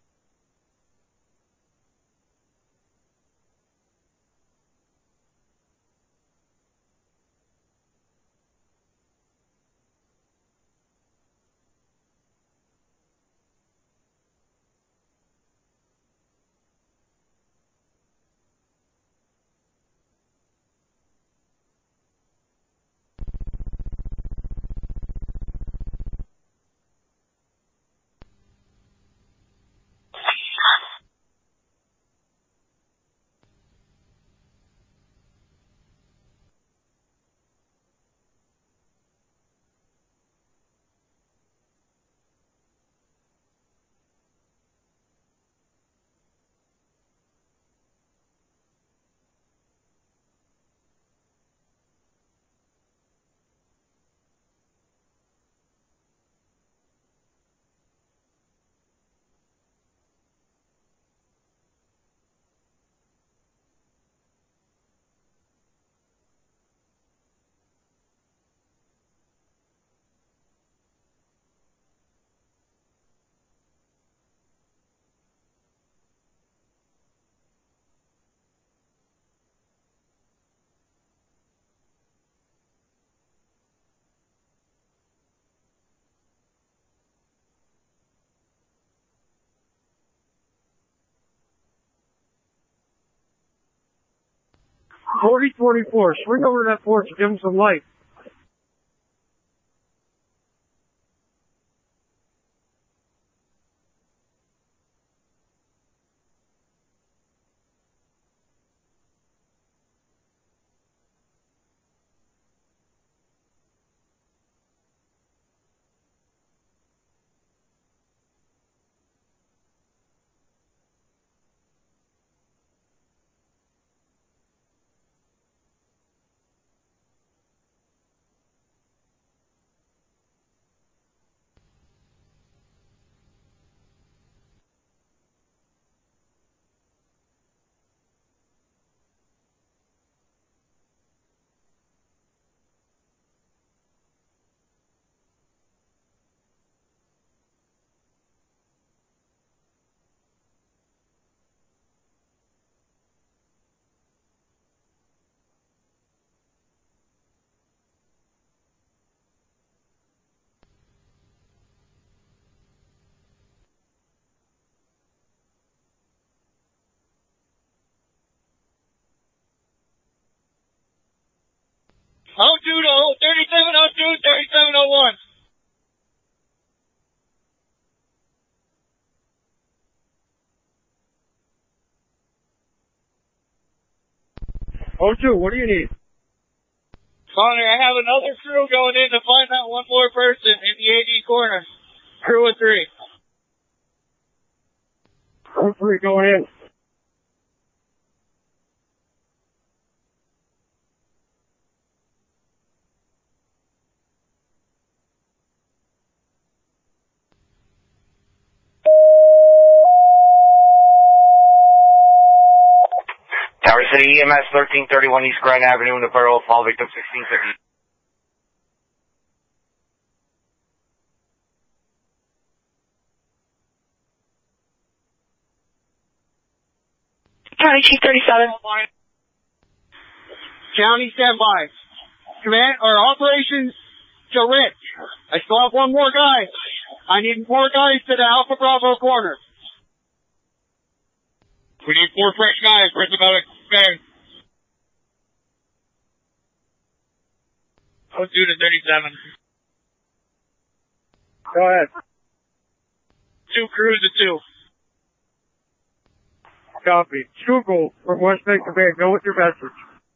forty twenty-four, swing over to that porch and give him some light. oh two to thirty-seven oh two, thirty-seven oh one. Oh two, what do you need? Connor, I have another crew going in to find that one more person in the A D corner. Crew of three. Oh three going in. Tower City E M S thirteen thirty-one East Grand Avenue in the borough of Fall, victim sixteen fifty. County Chief thirty-seven. County standby. Command or operations to Rich. I still have one more guy. I need more guys to the Alpha Bravo corner. We need four fresh guys. Where's about a man? oh two to thirty-seven. Go ahead. Two crews of two. Copy. Schugle from West Bay Command. Go with your message.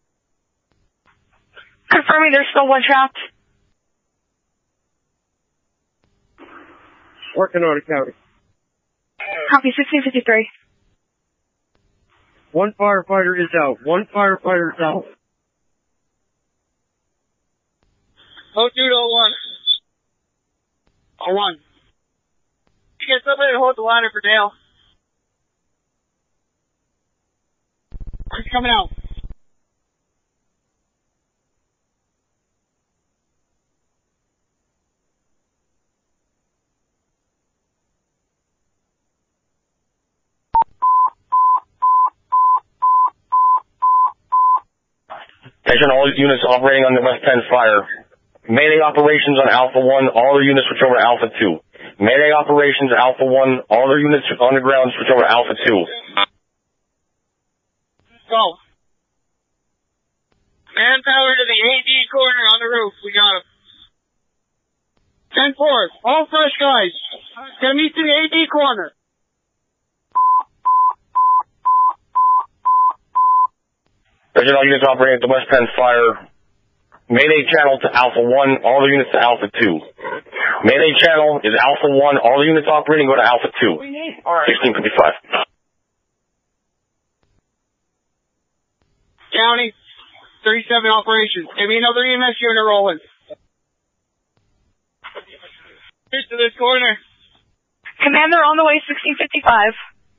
Confirming there's still one trapped. Working on it, County. Copy sixteen fifty-three. One firefighter is out. One firefighter is out. oh two to oh one. oh one. You get somebody to hold the ladder for Dale. He's coming out. Attention all units operating on the West Penn fire. Mayday operations on Alpha one, all their units switch over to Alpha two. Mayday operations Alpha one, all their units on the ground switch over to Alpha two. Go. Manpower to the A D corner on the roof. We got him. ten four. All fresh guys. Gonna meet to the A D corner. Attention all units operating at the West Penn fire. Mayday channel to Alpha one, all the units to Alpha two. Mayday channel is Alpha one, all the units operating go to Alpha two. sixteen fifty-five. County, thirty-seven operations. Give me another E M S unit rolling. Here's to this corner. Commander on the way sixteen fifty-five.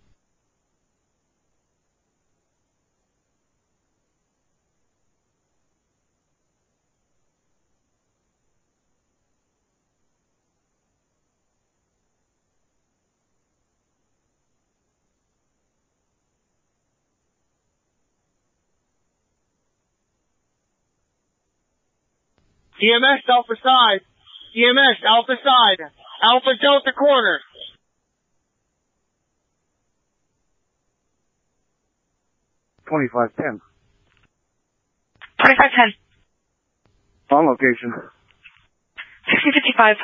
E M S Alpha side. E M S Alpha side. Alpha Delta corner. twenty-five ten. twenty-five ten. On location. sixteen fifty-five.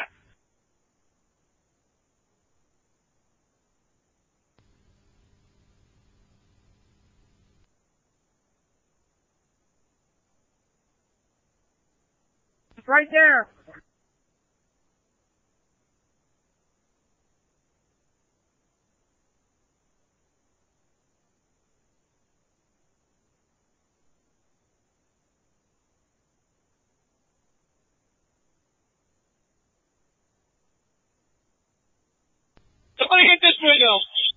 It's right there. Somebody hit this window.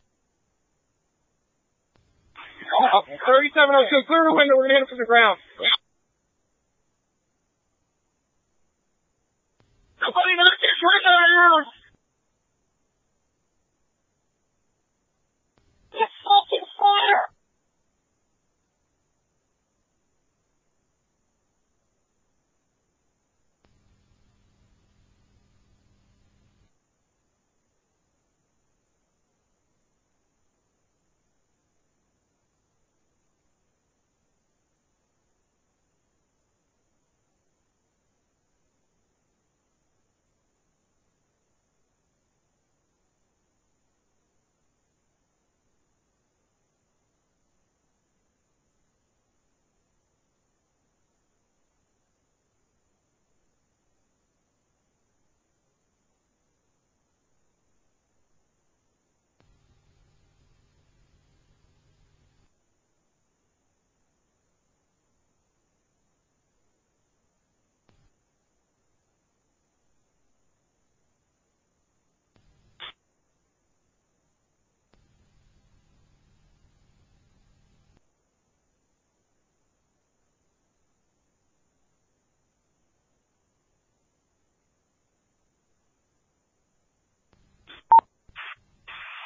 Oh, thirty-seven oh two. Clear the window. We're gonna hit it from the ground. Somebody knocked this window down. It's fucking fire.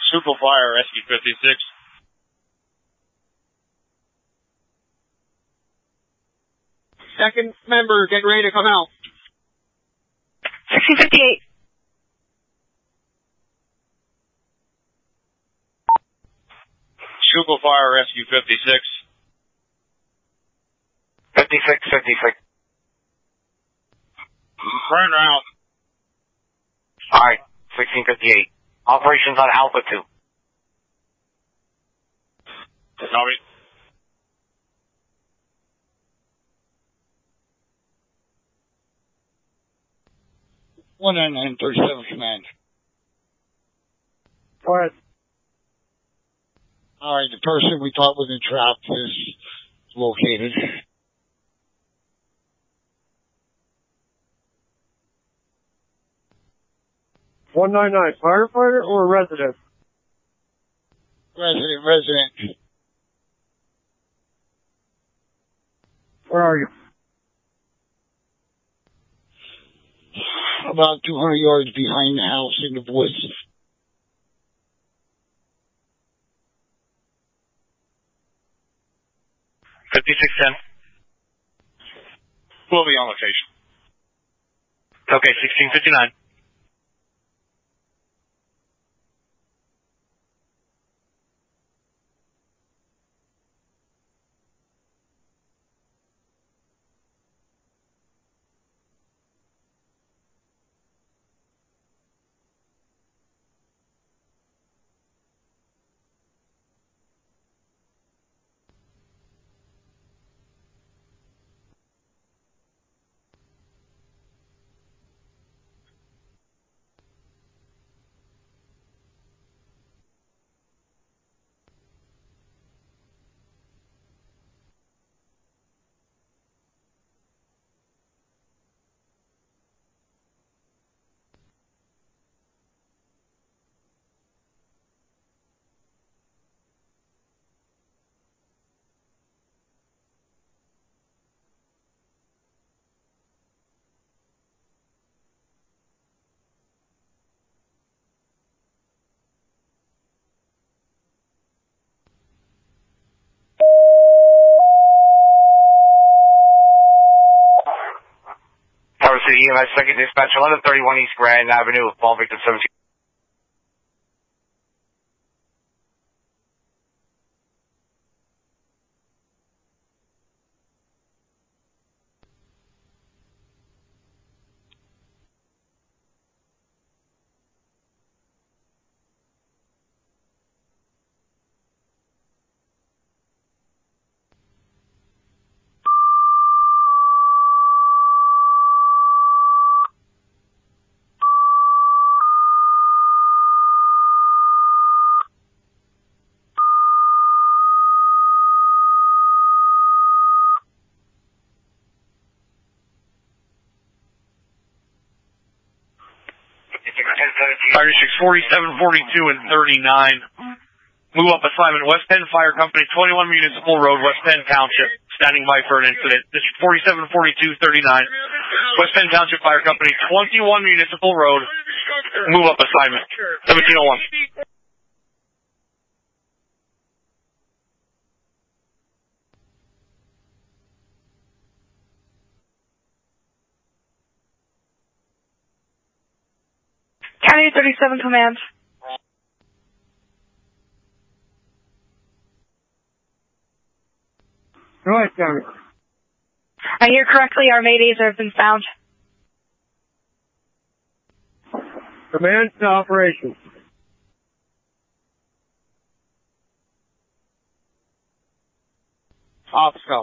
Super Fire, Rescue fifty-six. Second member, get ready to come out. sixteen fifty-eight. Super Fire, Rescue fifty-six. fifty-six, fifty-six. Turn around. Alright, sixteen fifty-eight. Operations on Alpha two. Copy. one nine nine thirty-seven Command. Go ahead. Alright, the person we thought was entrapped is located. one nine nine, firefighter or resident? Resident, resident. Where are you? About two hundred yards behind the house in the woods. fifty-six ten. We'll be on location. Okay, sixteen fifty-nine. Tower City E M S, second dispatch, eleven thirty-one East Grand Avenue, fall victim seventeen. thirty-six, forty-seven, forty-two, and thirty-nine. Move up assignment, West Penn Fire Company, twenty-one Municipal Road, West Penn Township. Standing by for an incident. District forty-seven, forty-two, thirty-nine. West Penn Township Fire Company, twenty-one Municipal Road. Move up assignment, seventeen oh one. County thirty-seven Command. Go ahead, County. I hear correctly, our maydays have been found. Command to operations. Obstacle.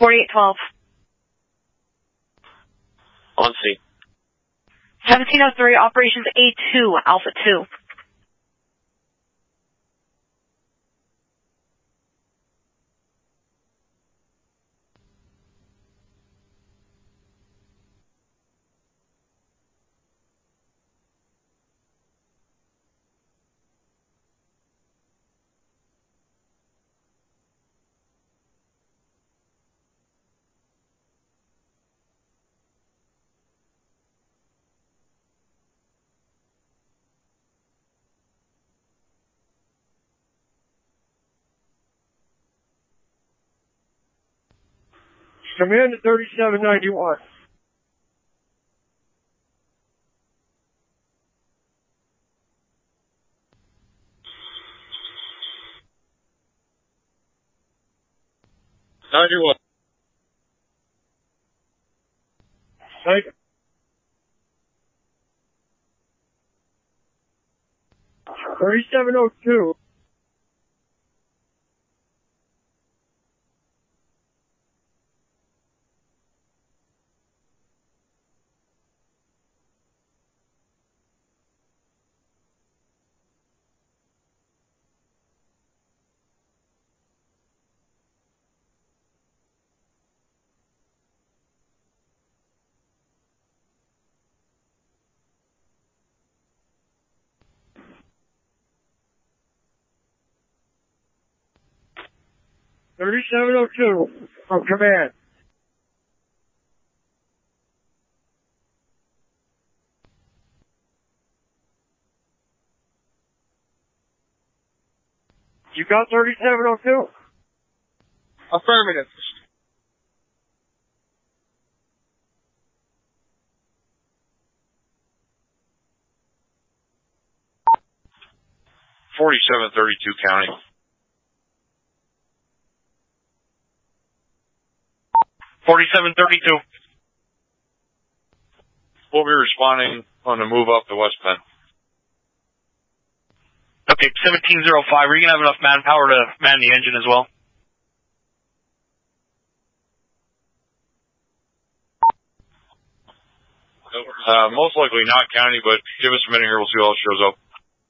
forty-eight twelve. On scene. seventeen oh three, operations A two, Alpha two. Come in to thirty-seven ninety-one. ninety-one. Thank you. thirty-seven oh two. thirty-seven oh two from command. You got thirty-seven oh two? Affirmative. forty-seven thirty-two county. forty-seven thirty-two. We'll be responding on the move up to West Penn. Okay, seventeen oh five. Are you going to have enough manpower to man the engine as well? Uh, most likely not county, but give us a minute here. We'll see who else shows up.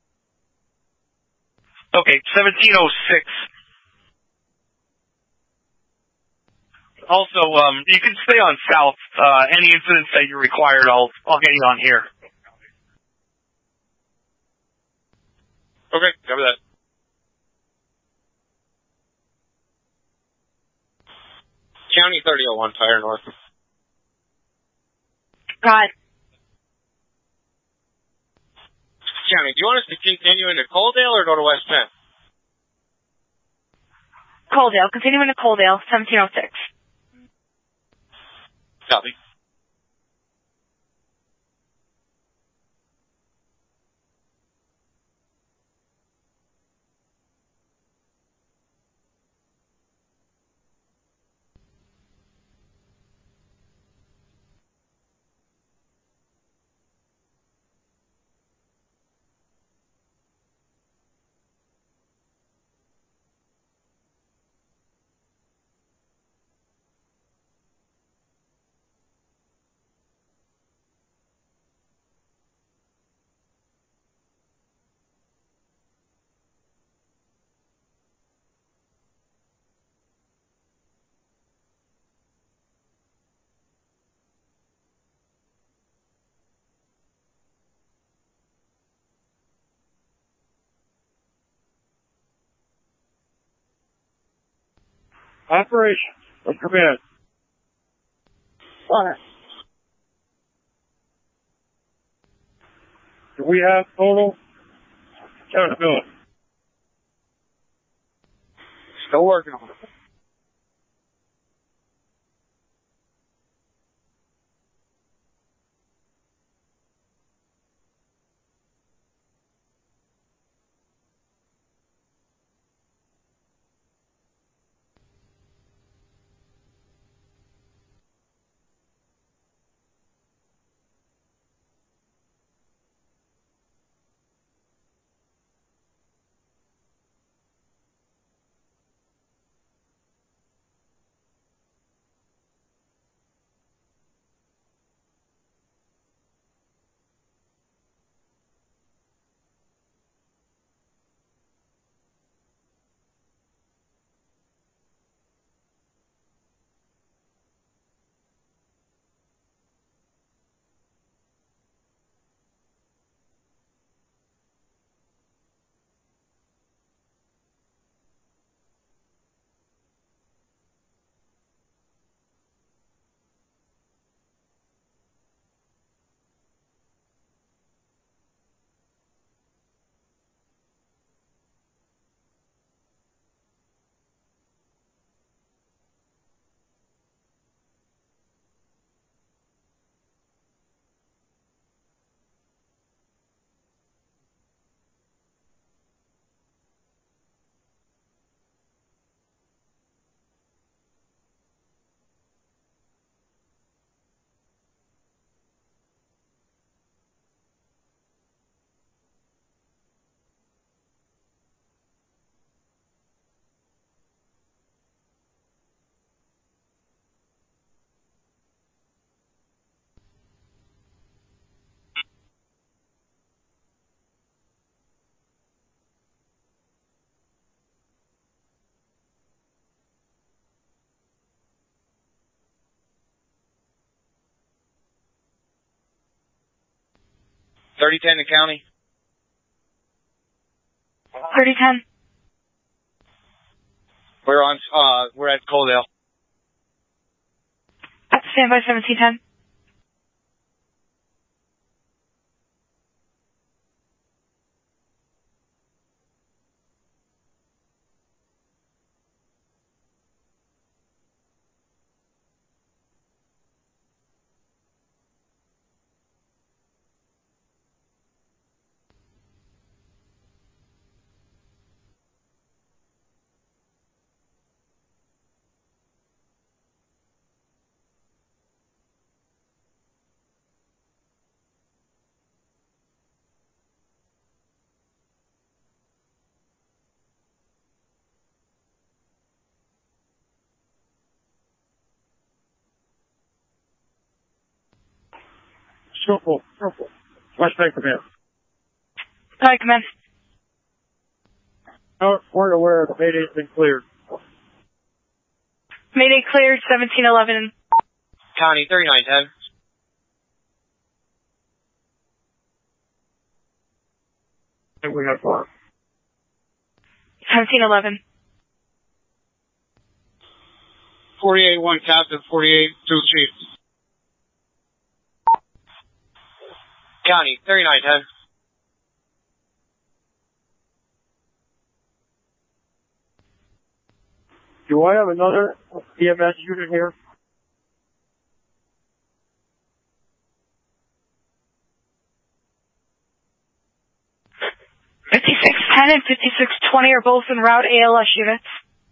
Okay, seventeen oh six. Also, um, you can stay on south. Uh, any incidents that you're required, I'll, I'll get you on here. Okay, cover that. County thirty oh one, Tire North. Got County, do you want us to continue into Coaldale or go to West Penn? Coaldale. Continuing to Coaldale, seventeen oh six. Copy. Operation from command. Fire. Do we have total accountability? Still working on it. thirty ten in county. thirty ten. We're on, uh, we're at Coaldale. Stand by seventeen ten. Circle, circle. West Bank Command. Hi, command. No, weren't aware the Mayday's been cleared. Mayday cleared, seventeen eleven. County, thirty-nine ten. I think we got far. seventeen eleven. forty-eight one, Captain, forty-eight two, Chief. County, thirty-nine ten. Do I have another E M S unit here? fifty-six ten and fifty-six twenty are both en route A L S units.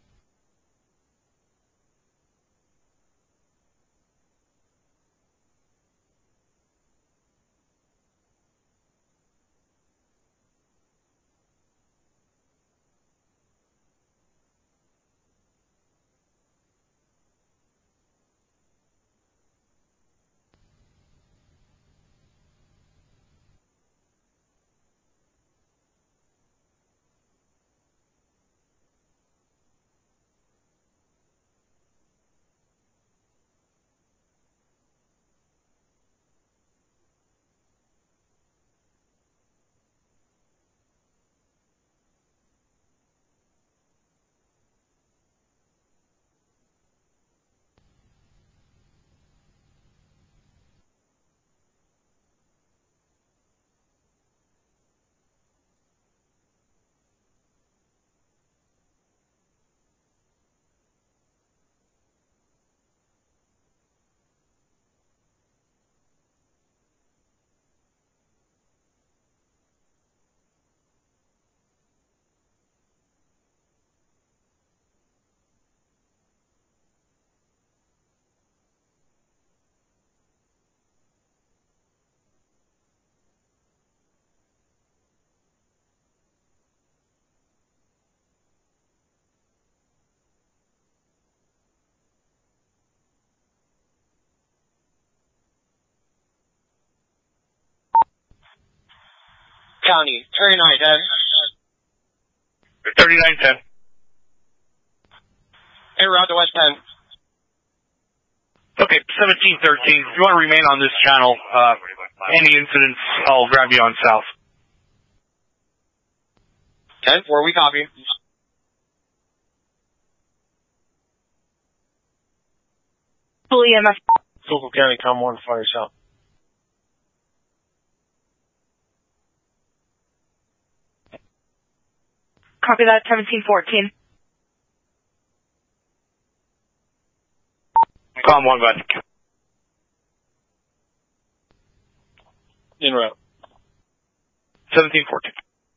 County, thirty-nine ten. thirty-nine ten. En route to West Penn. Okay, seventeen thirteen. If you want to remain on this channel, uh, any incidents, I'll grab you on south. ten four, we copy. Full E M S. Schuylkill County, Com one, fire south. Copy that, seventeen fourteen. Com one, back. En route. seventeen fourteen.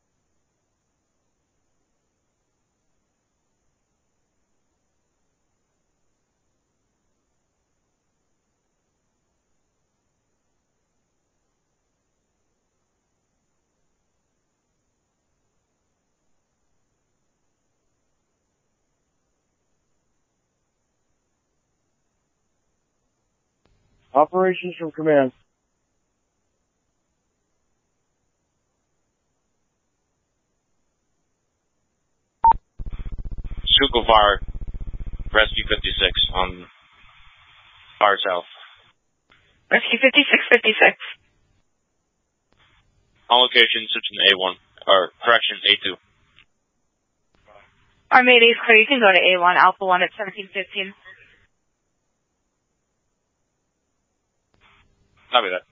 Operations from command. Schuylkill Fire, Rescue fifty-six on fire south. Rescue fifty-six fifty-six. On location, switching to A one, or correction, A two. Our Mayday's clear. You can go to A one, Alpha one at seventeen fifteen. Copy that.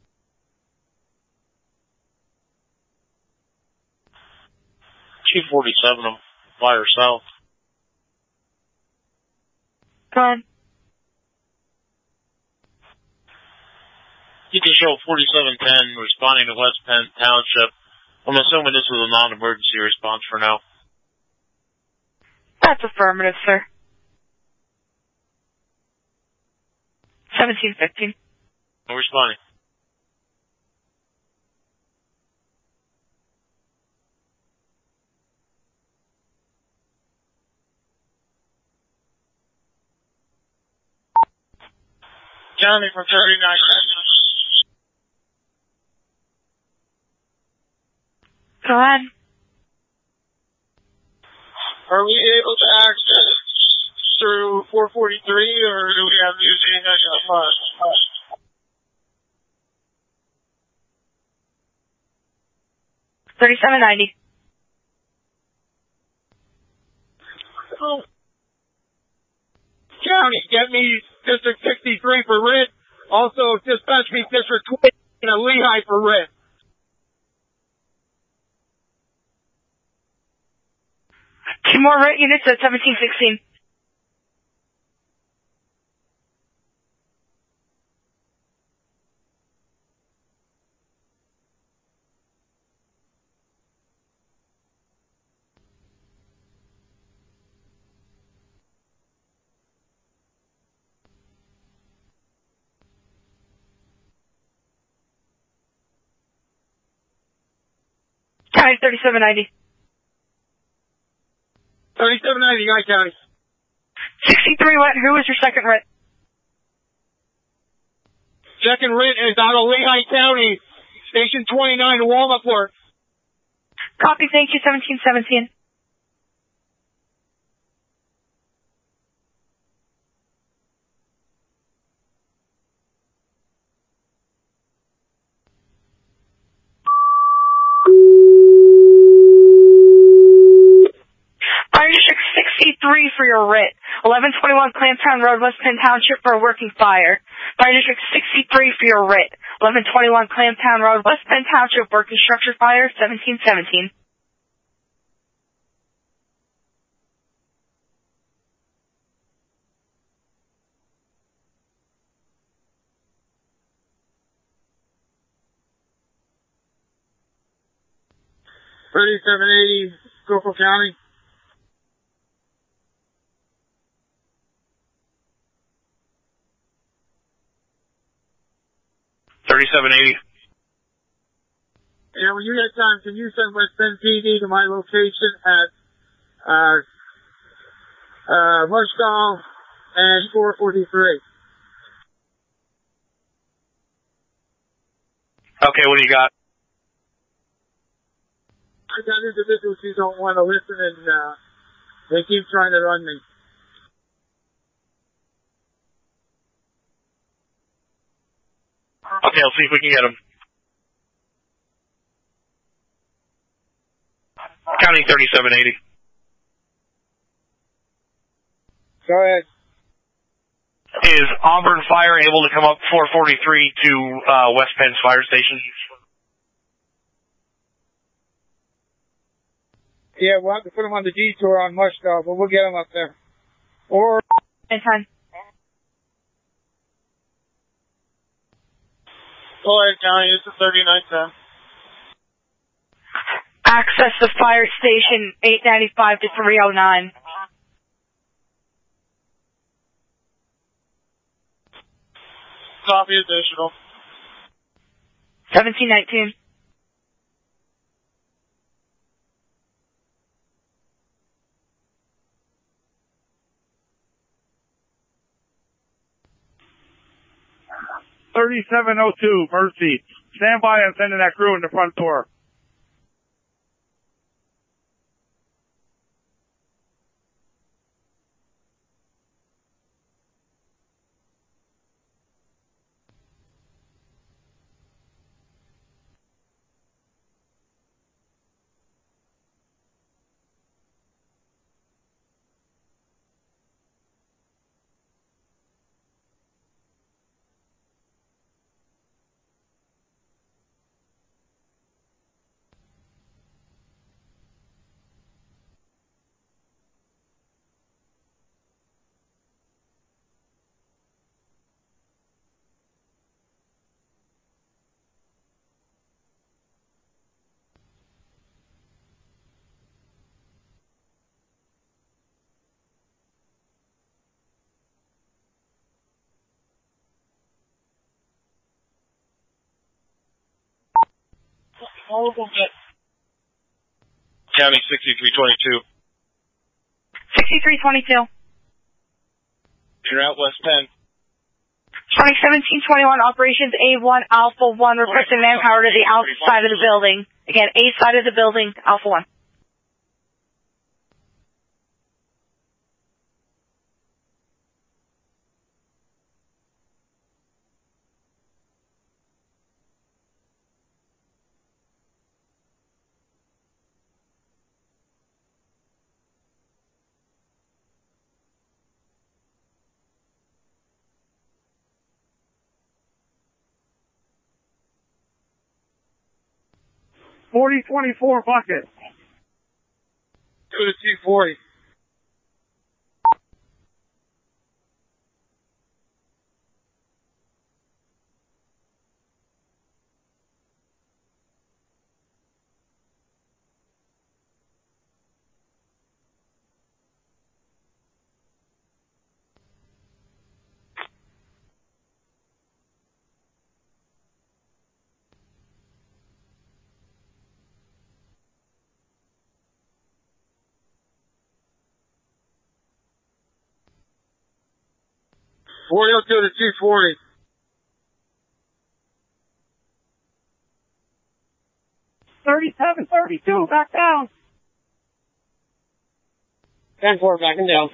Chief forty-seven, I'm fire south. Go on. You can show forty-seven ten responding to West Penn Township. I'm assuming this was a non-emergency response for now. That's affirmative, sir. seventeen fifteen. I'm responding. County for thirty-nine. Go ahead. Are we able to access through four forty-three, or do we have to use any got five? thirty-seven ninety. Oh. County, get me District sixty-three for writ. Also, dispatch me District twenty in a Lehigh for writ. Two more writ units at seventeen sixteen. County thirty-seven ninety. thirty-seven ninety, Guy County. sixty-three wet. Who was your second writ? Second writ is out of Lehigh County, Station twenty-nine, Walnut Fork. Copy, thank you, seventeen seventeen. Fire District sixty-three for your writ. eleven twenty-one Clamtown Road, West Penn Township for a working fire. Fire District sixty-three for your writ. eleven twenty-one Clamtown Road, West Penn Township, working structure fire, seventeen seventeen. thirty-seven eighty, Schuylkill County. thirty-seven eighty. Yeah, when you get time, can you send West Penn P D to my location at, uh, uh, Mushkall and four forty-three? Okay, what do you got? I got individuals who don't want to listen and, uh, they keep trying to run me. Okay, I'll see if we can get him. County thirty-seven eighty. Go ahead. Is Auburn Fire able to come up four forty-three to uh, West Penn's fire station? Yeah, we'll have to put them on the detour on Mushkall, but we'll get them up there. Or... Anytime. Go ahead, County. This is thirty-nine ten. Access the fire station eight ninety-five to three oh nine. Copy additional. seventeen nineteen. thirty-seven oh two, Mercy. Stand by, I'm sending that crew in the front door. County sixty-three twenty-two. sixty-three twenty-two. You're out West Penn. Twenty seventeen twenty-one operations A one Alpha one requesting manpower to the outside of the building. Again, A side of the building, Alpha one. forty twenty-four bucket. Go to T forty. forty oh two to T forty. thirty-seven thirty-two, back down. ten four, backing down.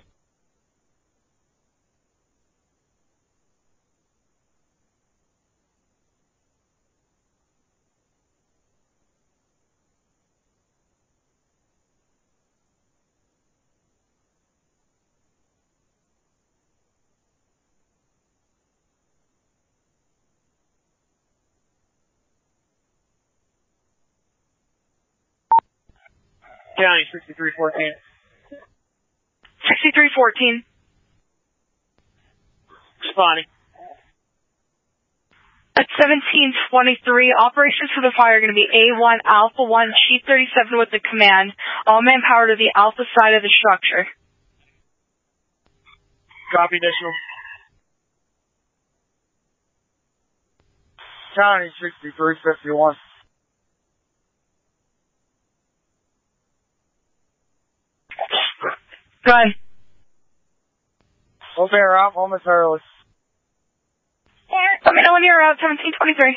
County sixty-three fourteen. sixty-three fourteen. Responding. At seventeen twenty-three, operations for the fire are going to be A one Alpha one, Chief thirty-seven with the command. All manpower to the Alpha side of the structure. Copy, additional. County sixty-three fifty-one. Go ahead. We'll bear out momentarily. Let me know when you're out, seventeen twenty-three.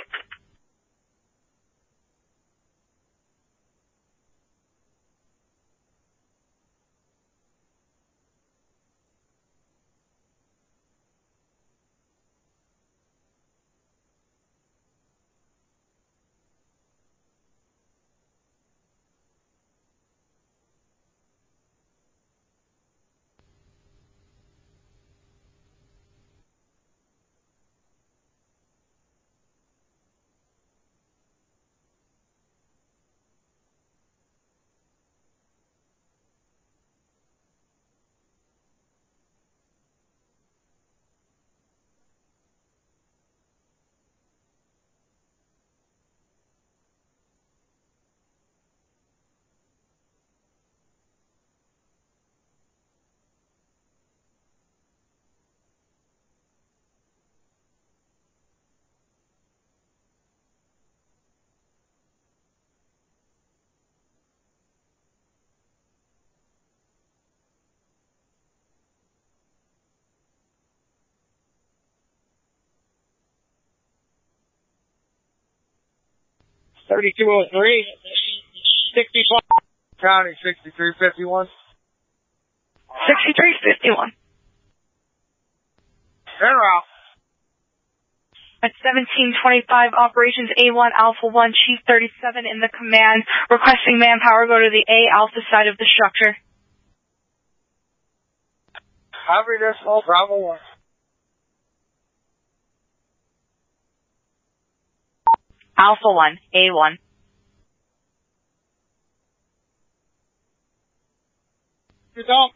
thirty-two oh three. sixty-five. County sixty-three fifty-one. sixty-three fifty-one. They're out. At seventeen twenty-five, operations A one Alpha one, Chief thirty-seven in the command, requesting manpower go to the A Alpha side of the structure. Copy this, all Bravo one. Alpha one, A one. You don't.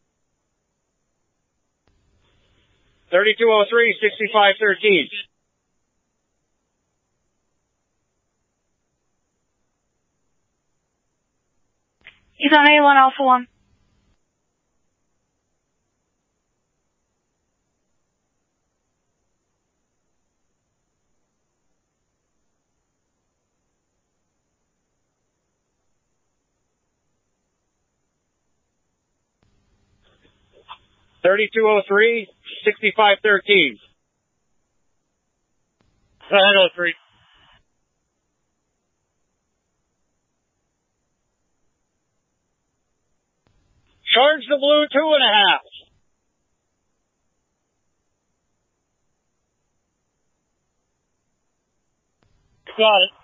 thirty-two oh three, sixty-five thirteen. He's on A one, Alpha one. thirty-two oh three, sixty-five thirteen. Go ahead, oh three. Charge the blue two and a half. Got it.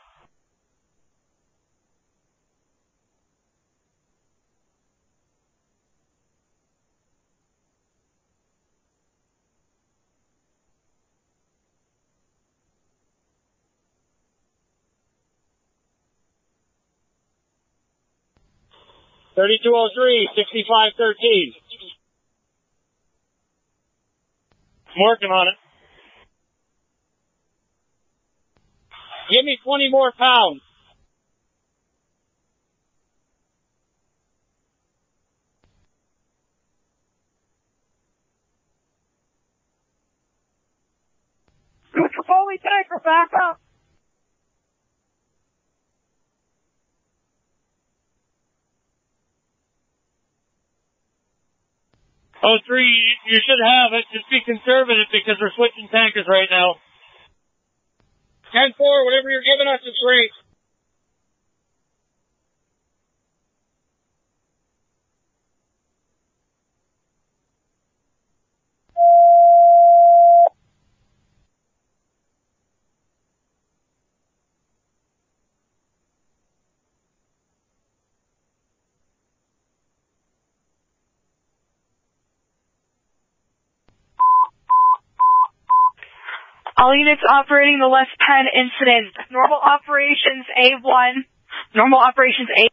thirty-two oh three, sixty-five thirteen. I'm working on it. Give me twenty more pounds. Holy tanker, back up. Oh three, you should have it. Just be conservative because we're switching tankers right now. ten four, whatever you're giving us is great. All units operating the West Penn incident. Normal operations A one. Normal operations A.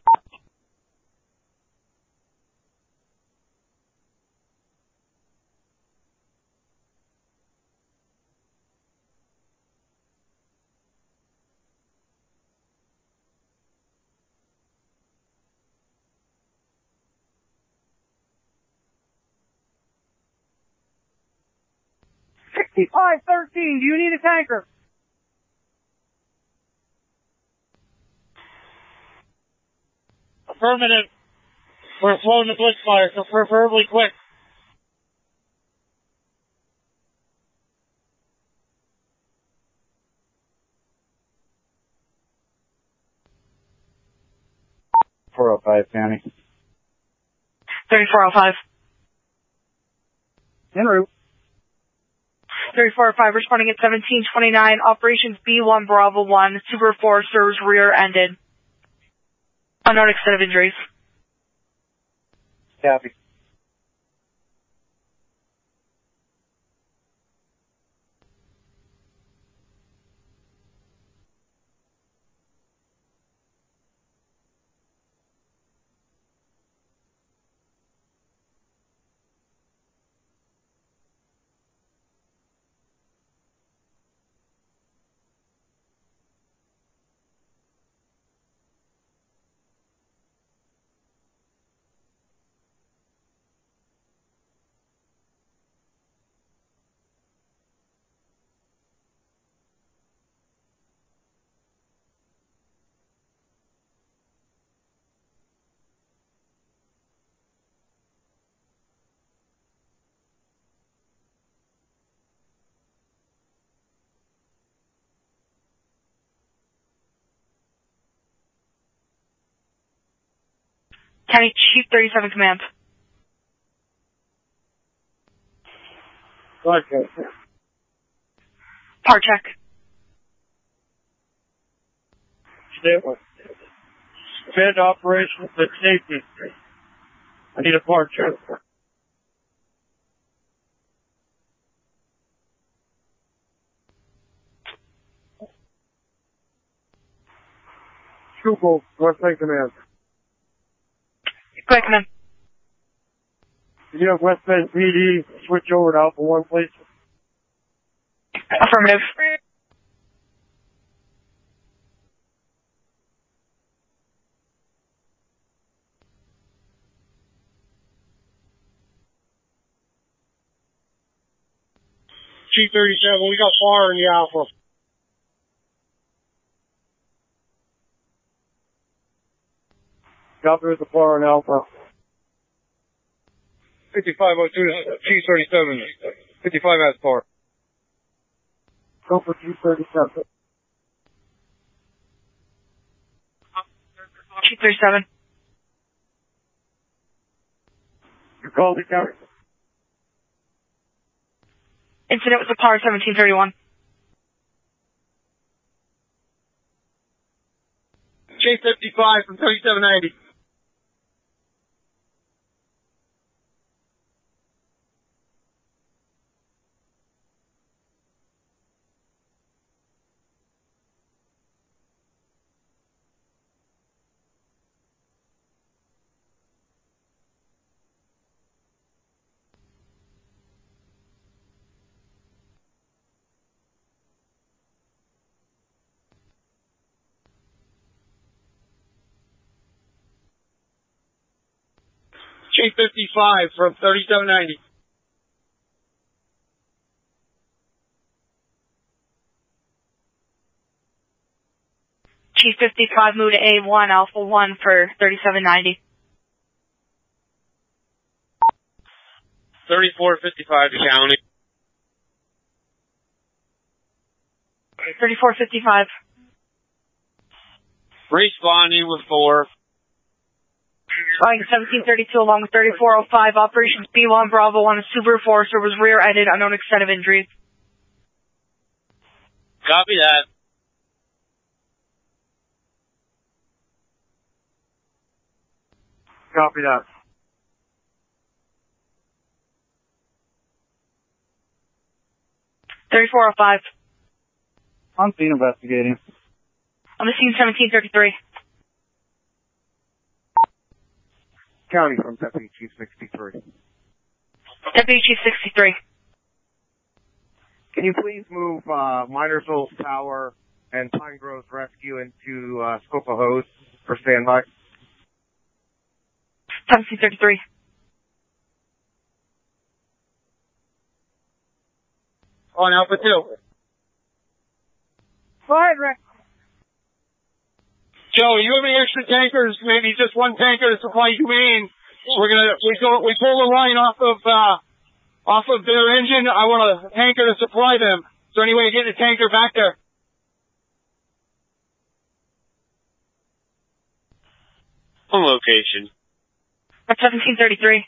sixty-five thirteen, do you need a tanker? Affirmative. We're flowing the blitz fire, so preferably quick. four oh five, County. thirty-four oh five. En route. thirty-four oh five responding at seventeen twenty-nine. Operations B one Bravo one. Super Foresters rear ended. Unknown extent of injuries. Copy. County Chief thirty-seven Command. Okay. Part check. Stable. Fed operation for safety. I need a part check. Schuylkill, West Penn Command. Go ahead, Command. Can you have West Penn P D switch over to Alpha one, please? Affirmative. G thirty-seven, we got fire in the Alpha. Got through the fire in Alpha. fifty-five oh two, G thirty-seven. fifty-five has fire. Go for G thirty-seven. G thirty-seven. You called it, Gary? Incident with the Power seventeen thirty-one. J fifty-five from thirty-seven ninety. J fifty-five from thirty-seven ninety. G fifty-five, move to A one, Alpha one for thirty-seven ninety. thirty-four fifty-five to county. thirty-four fifty-five. Responding with four. Flying seventeen thirty-two along with thirty-four oh five, Operations B one Bravo on a Subaru Forester was rear-ended, unknown extent of injuries. Copy that. Copy that. thirty-four oh five. On scene investigating. On the scene seventeen thirty-three. County from Deputy Chief sixty-three. Deputy Chief sixty-three. Can you please move uh, Minersville Tower and Pine Grove Rescue into uh, scope of hose for standby? seventeen thirty-three. On Alpha two. Go ahead, Rick. Joe, you have any extra tankers? Maybe just one tanker to supply humane. We're gonna we go we pull the line off of uh off of their engine. I want a tanker to supply them. Is there any way to get a tanker back there? On location. At seventeen thirty-three.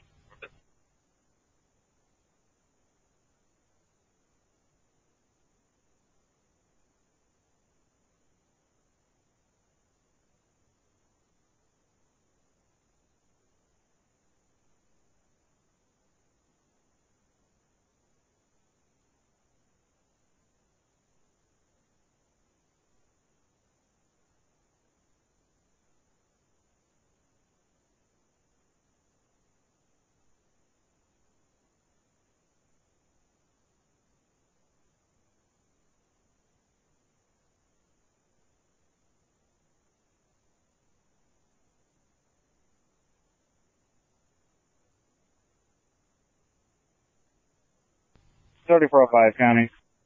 thirty-four oh five, County.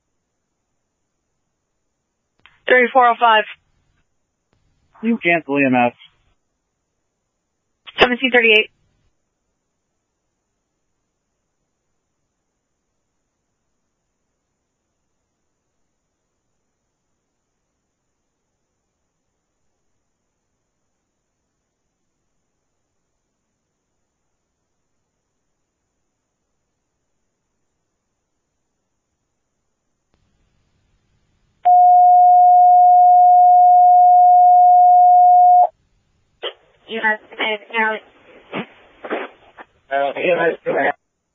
thirty-four oh five. You cancel E M S. seventeen thirty-eight. Yes, and now Uh, E M S.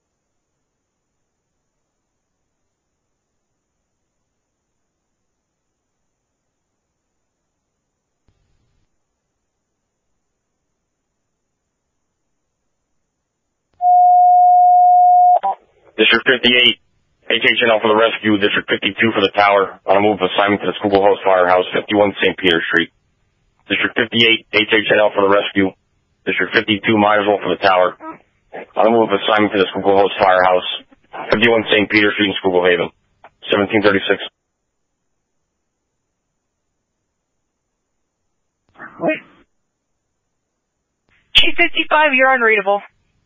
District fifty-eight, H H N L for the rescue. District fifty-two for the tower. On a move assignment to the Schuylkill Host Firehouse, fifty-one Saint Peter Street. District fifty-eight, H H N L for the rescue. District fifty-two, Minersville for the tower. On a move assignment to the Schuylkill Host Firehouse, fifty-one Saint Peter Street in Schuylkill Haven. seventeen thirty-six. Wait. G fifty-five, you're unreadable.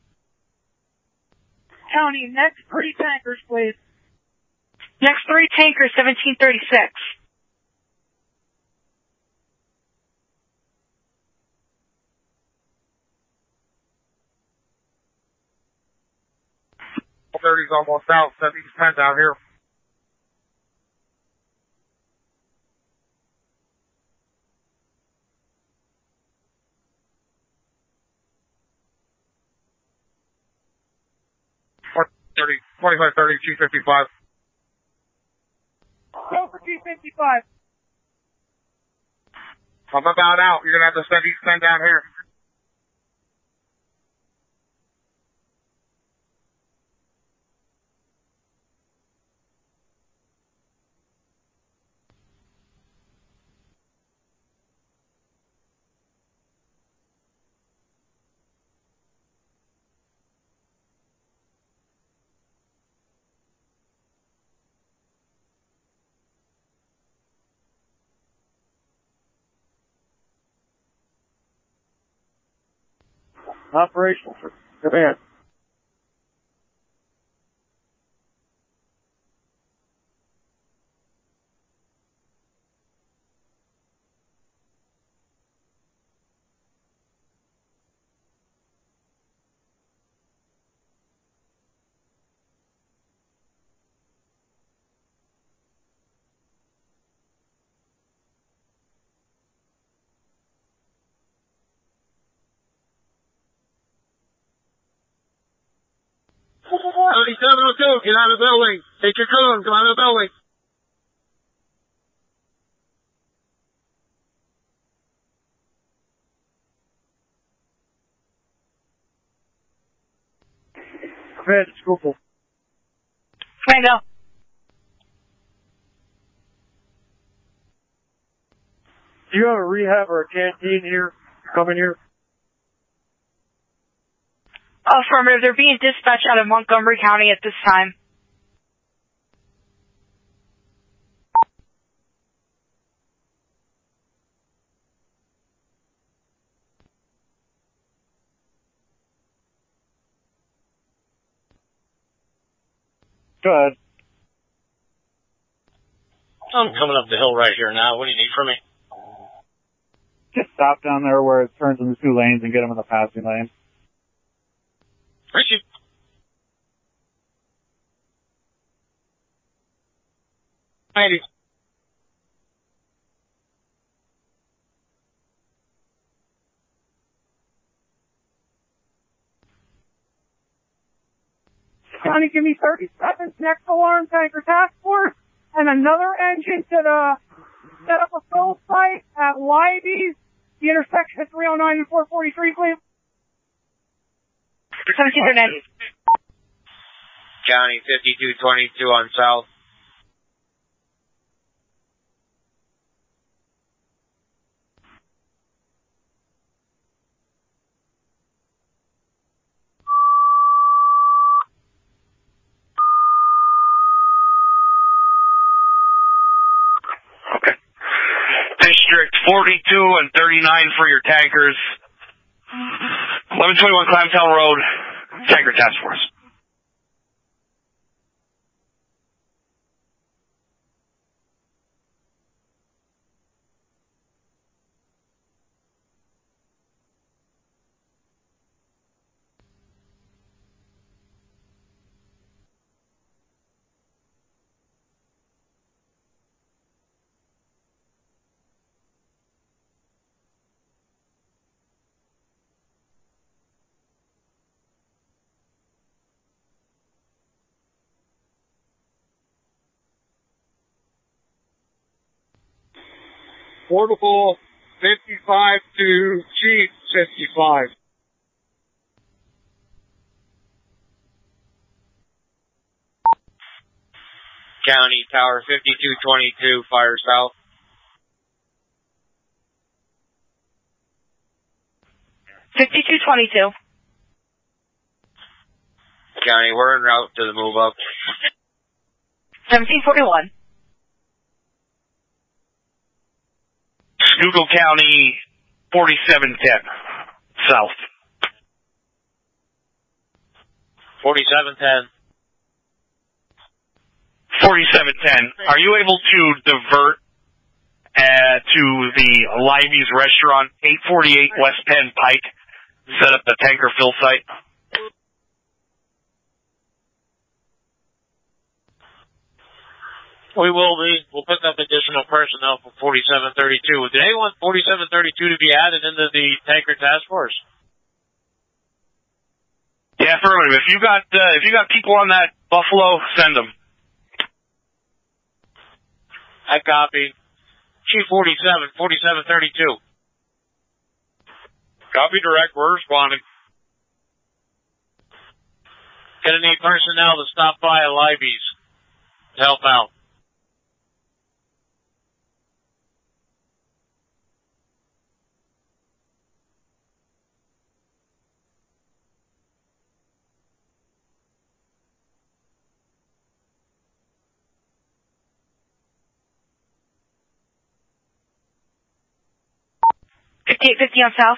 County, next three tankers, please. Next three tankers, seventeen thirty-six. thirty's almost out. seventy percent down here. thirty, twenty-five thirty, G fifty-five. Go for G fifty-five. I'm about out. You're gonna have to send these ten down here. Operational. Command. thirty-seven oh two, get out of the building. Take your coon, come out of the building. Command, Scoopel. Command, go. Do you have a rehab or a canteen here? Coming here? Affirmative, they're being dispatched out of Montgomery County at this time. Go ahead. I'm coming up the hill right here now. What do you need from me? Just stop down there where it turns into two lanes and get them in the passing lane. Richie. ninety. County, give me thirty seconds. Next alarm tanker task force and another engine to the set up a fill site at Libby's, the intersection of three oh nine and four forty-three, please. seventeen thirty-nine. County fifty-two twenty-two on south. District forty-two and thirty-nine for your tankers. eleven twenty-one Clamtown Road, Tanker Task Force. Portable fifty-five to Chief fifty-five. County Tower fifty-two twenty-two, fire south. fifty-two twenty-two. County, we're en route to the move up. seventeen forty-one. Schuylkill County, forty-seven ten, south. forty-seven ten. forty-seven ten. Are you able to divert uh, to the Livey's restaurant, eight forty-eight West Penn Pike, set up the tanker fill site? We will be. We'll pick up additional personnel for forty-seven thirty-two. Did anyone want forty-seven thirty-two to be added into the tanker task force? Yeah, affirmative. If you got uh, if you got people on that Buffalo, send them. I copy. Chief forty-seven, forty-seven thirty-two. Copy direct. We're responding. Gonna need personnel to stop by at Libby's to help out. fifty-eight fifty on south.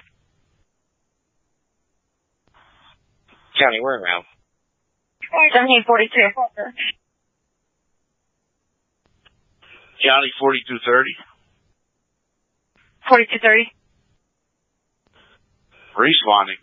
County, we're around. seventeen forty-two. County forty-two thirty. forty-two thirty. Responding.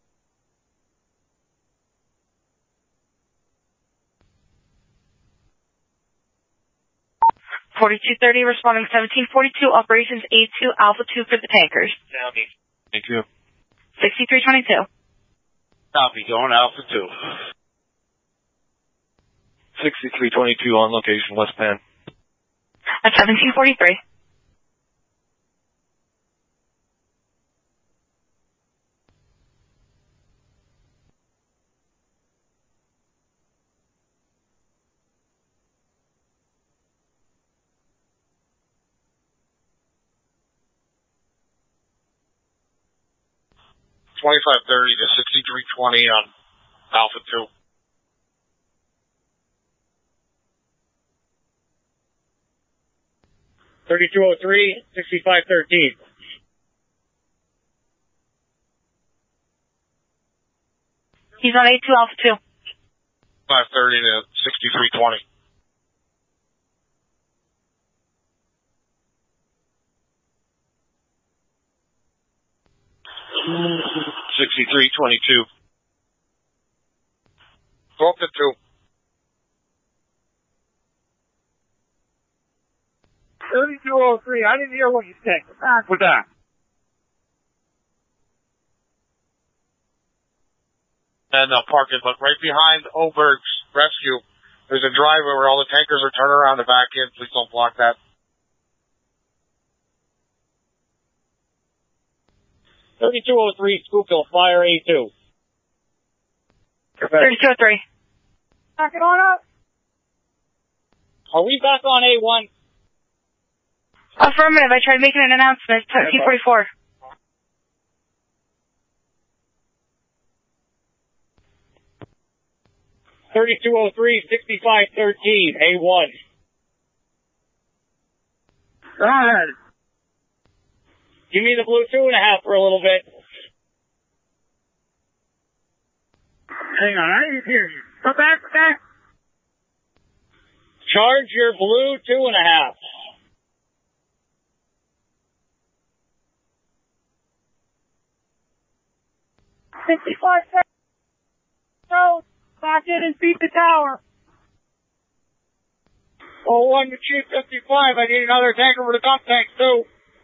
forty-two thirty responding seventeen forty-two, operations A two, Alpha two for the tankers. County. Thank you. sixty-three twenty-two. Copy, going Alpha two. sixty-three twenty-two on location, West Penn. At seventeen forty-three. twenty-five thirty to sixty-three twenty on Alpha two. thirty-two oh three, sixty-five thirteen. He's on A two, Alpha two. five thirty to sixty-three twenty. sixty-three twenty-two. Go up to two. thirty-two oh three, I didn't hear what you said. Go back with that. And uh, park it, but right behind Oberg's rescue, there's a driveway where all the tankers are turning around to back in. Please don't block that. thirty-two oh three, Schuylkill, fire A two. thirty-two oh three. Back it on up. Are we back on A one? Affirmative, I tried making an announcement. seventeen forty-four. thirty-two oh three, sixty-five thirteen, A one. Go ahead. Give me the blue two and a half for a little bit. Hang on, I didn't hear you. Go back, back. Charge your blue two and a half. fifty-five seconds. Go back in and beat the tower. Oh, one to Chief fifty-five. I need another tanker for the dump tank, too.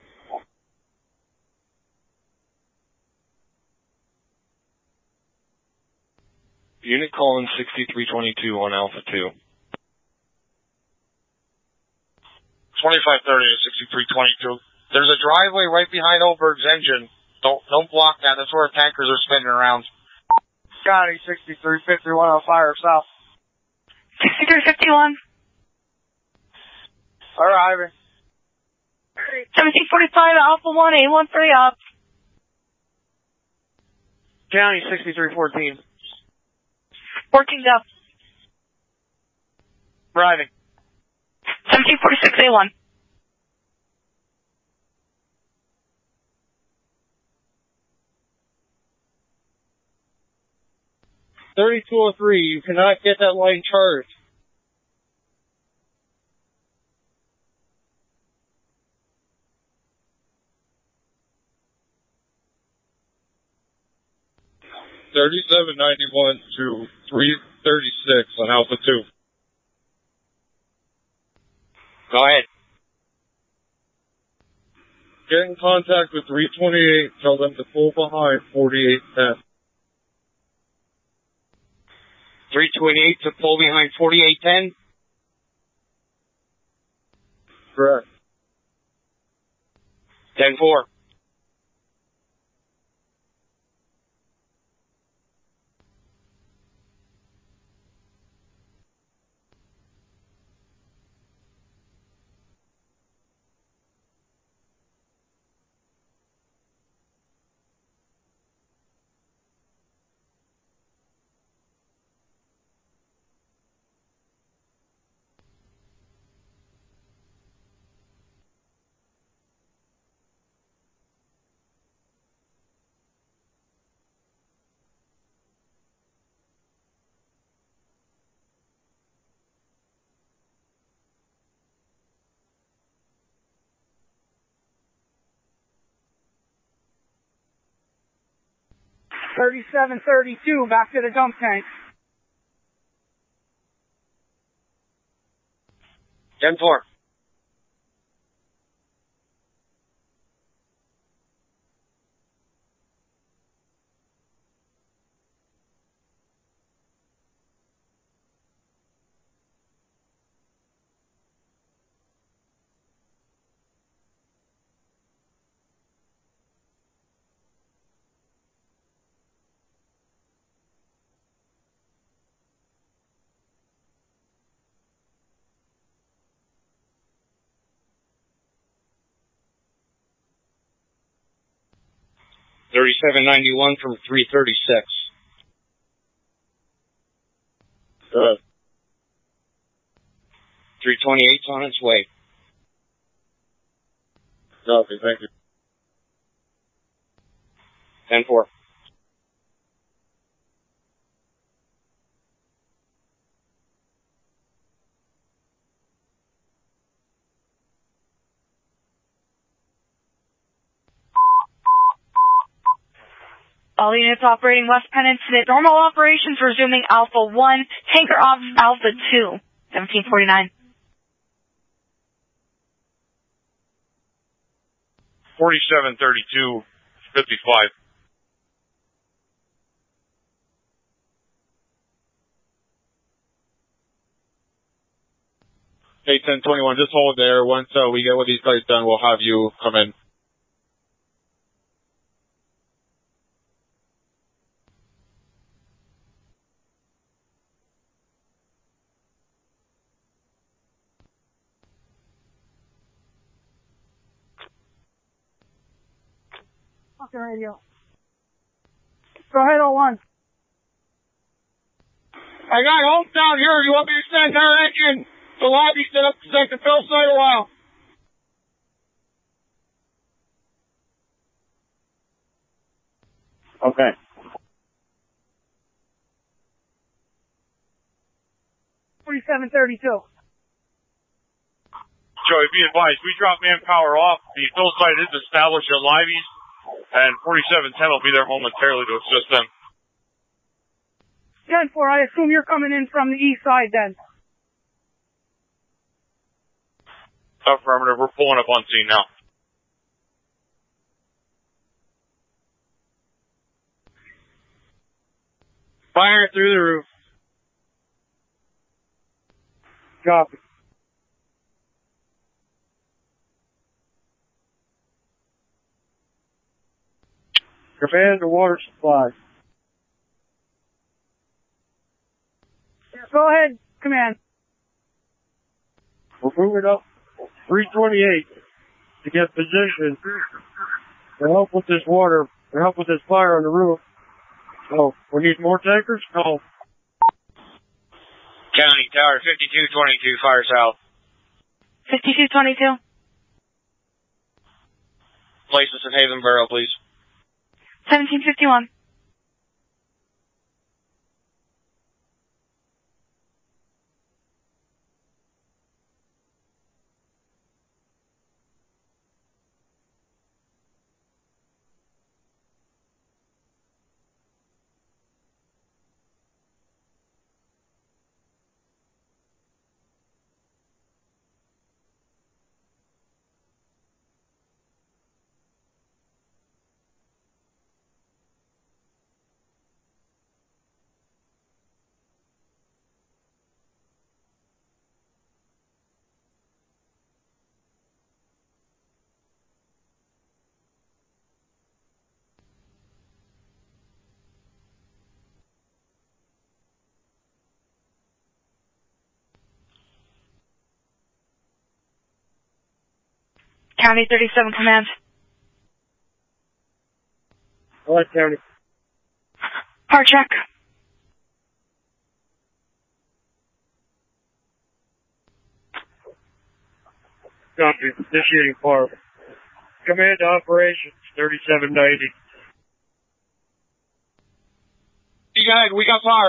Unit calling sixty-three twenty-two on Alpha two. twenty-five thirty to sixty-three twenty-two. There's a driveway right behind Oberg's engine. Don't don't block that. That's where tankers are spinning around. Scotty, sixty-three fifty-one on fire south. sixty-three fifty-one. Arriving. seventeen forty-five, Alpha one, A one three up. County, sixty-three fourteen. fourteen up. Arriving. seventeen forty-six A one. thirty-two oh three, you cannot get that line charged. thirty-seven ninety-one to three thirty-six on Alpha two. Go ahead. Get in contact with three twenty-eight, tell them to pull behind forty-eight ten. three twenty-eight to pull behind forty-eight ten? Correct. ten four. thirty-seven thirty-two, back to the dump tank. ten four. thirty-seven ninety-one from three thirty-six. Good. three twenty-eight's on its way. Copy, thank you. ten four. All units operating West Penn Incident. Normal operations resuming Alpha one. Tanker off Alpha two. seventeen forty-nine. forty-seven thirty-two fifty-five. Hey, ten twenty-one, just hold there. Once uh, we get what these guys done, we'll have you come in. Fucking radio. Go ahead, oh one. I got hometown here. You want me to send her engine to lobby set up the second fill site a while? Okay. forty-seven thirty-two. Joey, be advised, we drop manpower off. The fill site is established at Livey's, and forty-seven ten will be there momentarily to assist them. ten four, I assume you're coming in from the east side then. Affirmative, we're pulling up on scene now. Fire through the roof. Copy. Command to water supply. Go ahead, command. We're moving up three twenty-eight to get position to help with this water, to help with this fire on the roof. So, we need more tankers? No. County Tower fifty-two twenty-two, fire south. fifty-two twenty-two. Place us in Havenboro, please. seventeen fifty-one. County thirty-seven command. What, County? Hard check. Copy. Initiating farm. Command operations, thirty-seven ninety. You guys, we got fire.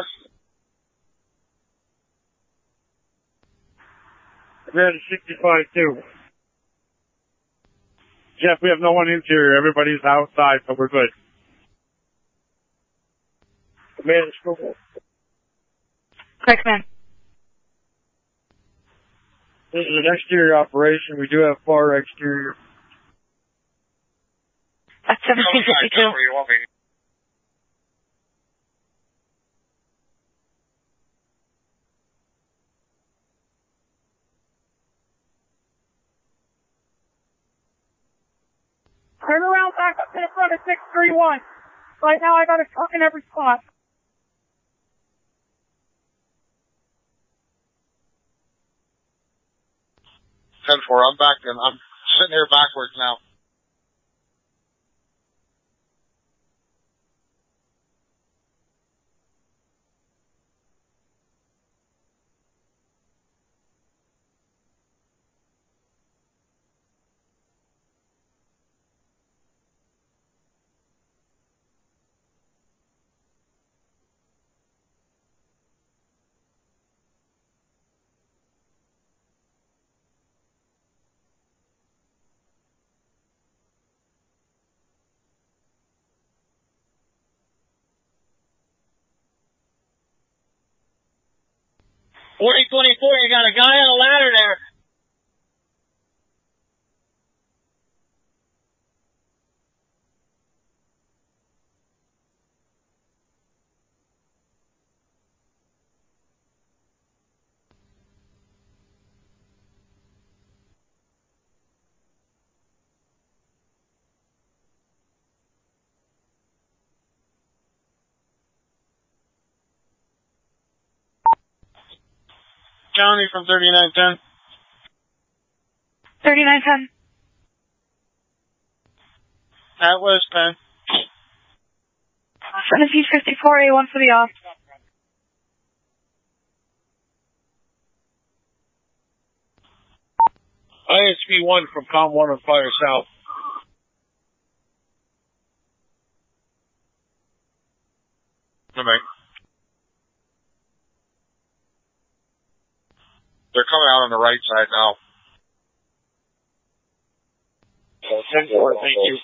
Command sixty-five two. Jeff, we have no one interior. Everybody's outside, so we're good. Command school. Correct, man. This is an exterior operation. We do have far exterior. That's seventeen fifty-two. Turn around back up to the front of six three one. Right now I got a truck in every spot. ten four, I'm back in. I'm sitting here backwards now. forty twenty-four, you got a guy on a ladder there. County from thirty-nine ten. thirty-nine ten. At West Penn. seventeen fifty-four, A one for the off. I S P one from Com one on Fire South. Okay. They're coming out on the right side now. ten four, thank you.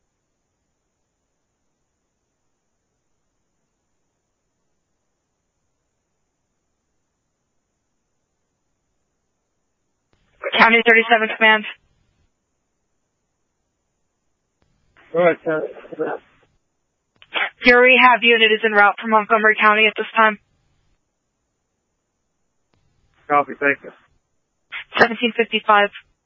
County thirty-seven command. Go ahead, sir. Your rehab unit is en route from Montgomery County at this time. Copy, thank you. seventeen fifty-five.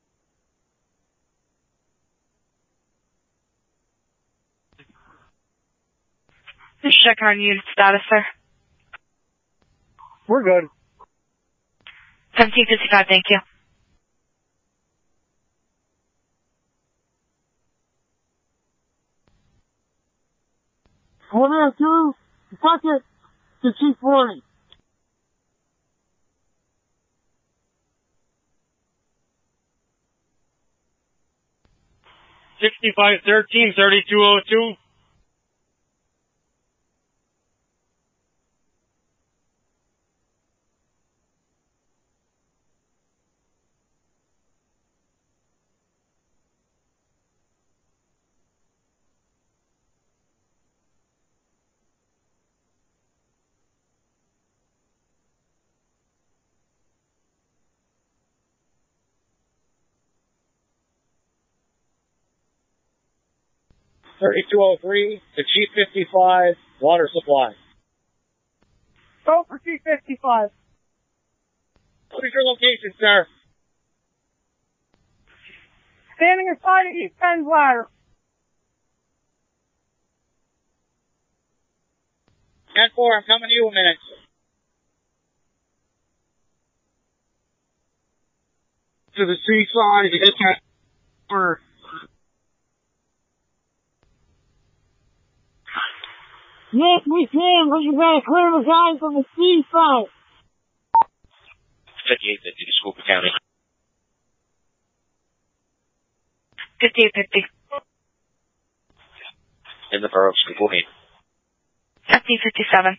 Just checking on unit status, sir. We're good. seventeen fifty-five, thank you. One oh two, fuck it, to Chief Warning. sixty-five thirteen, thirty-two oh two. thirty-two oh three to G fifty-five, water supply. Go for G fifty-five. What is your location, sir? Standing inside of East Penn ladder. ten four, I'm coming to you a minute. To the seaside, to get that for Yes, we can, but you gotta clear the guy from the seaside. fifty-eight fifty to Schuylkill County. fifty-eight fifty. In the borough of Schuylkill. fifty fifty-seven.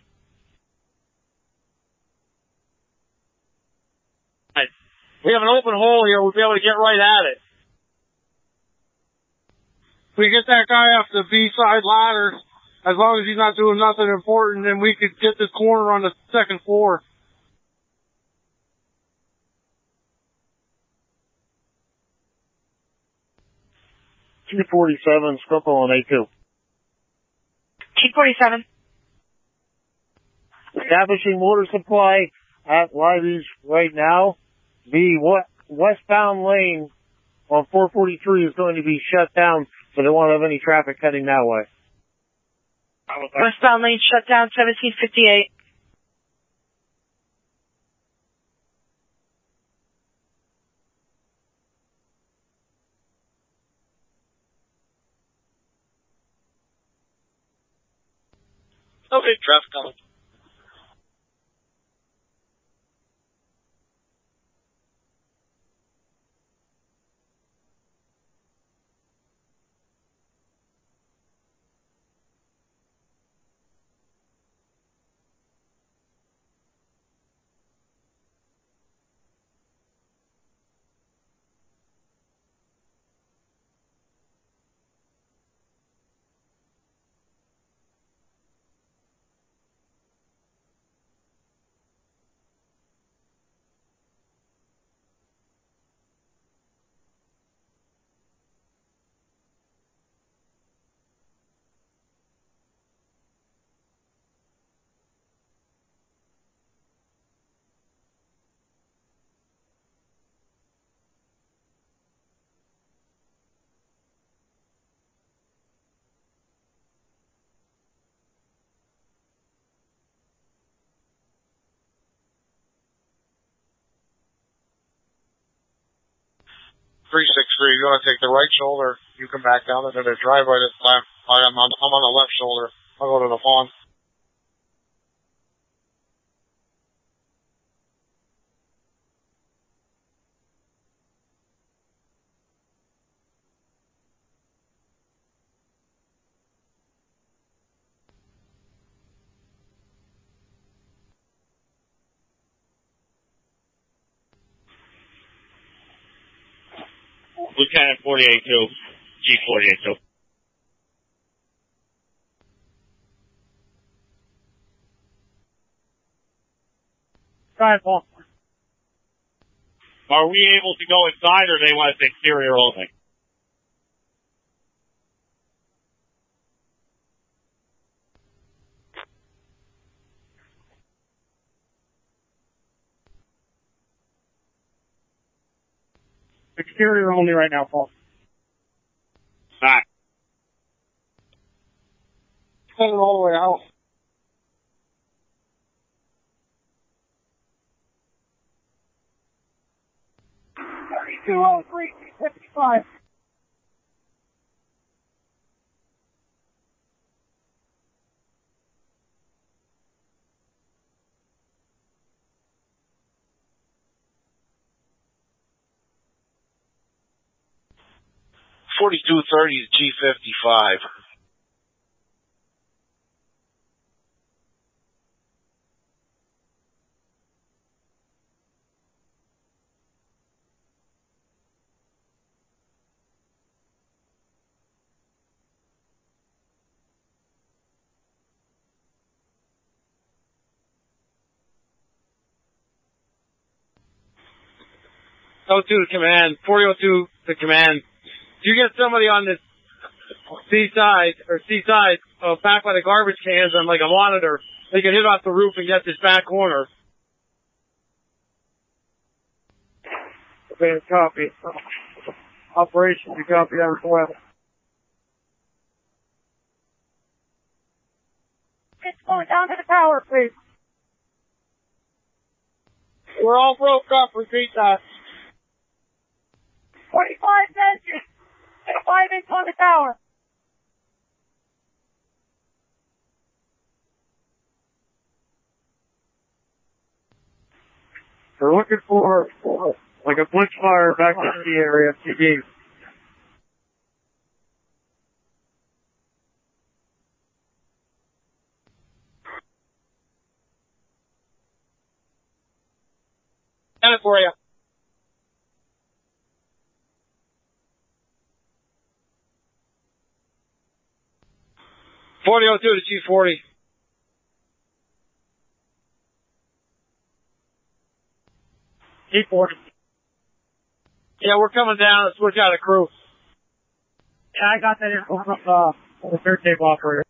We have an open hole here, we'll be able to get right at it. we get that guy off the B-side ladder, as long as he's not doing nothing important, then we could get this corner on the second floor. G forty-seven, Schuylkill on A two. G forty-seven. Establishing water supply at Libby's right now. The westbound lane on four forty-three is going to be shut down, so they won't have any traffic heading that way. Westbound lane shut down, seventeen fifty-eight. Okay, traffic coming. three six three, you want to take the right shoulder, you come back down into the driveway that's left. I'm on, I'm on the left shoulder. I'll go to the pond. Lieutenant forty-eight two, G forty-eight two. Drive off. Are we able to go inside, or they want us exterior only? Exterior only right now, Paul. Alright. Coming all the way out. thirty-two oh three, fifty-five. forty-two thirty to G fifty-five. oh two to command, forty oh two to command. If you get somebody on this C side, or C side, uh, back by the garbage cans on like a monitor, they can hit off the roof and get this back corner. Okay, copy. Operation, you copy that as well. It's going down to the tower, please. We're all broke up, repeat that. twenty-five engines, five inch on the tower. We're looking for, for like a blitz fire back in the area, T V. Got it for you. forty oh two to G forty. G forty. Yeah, we're coming down. Let's switch out a crew. Yeah, I got that info from uh, the third tape operator.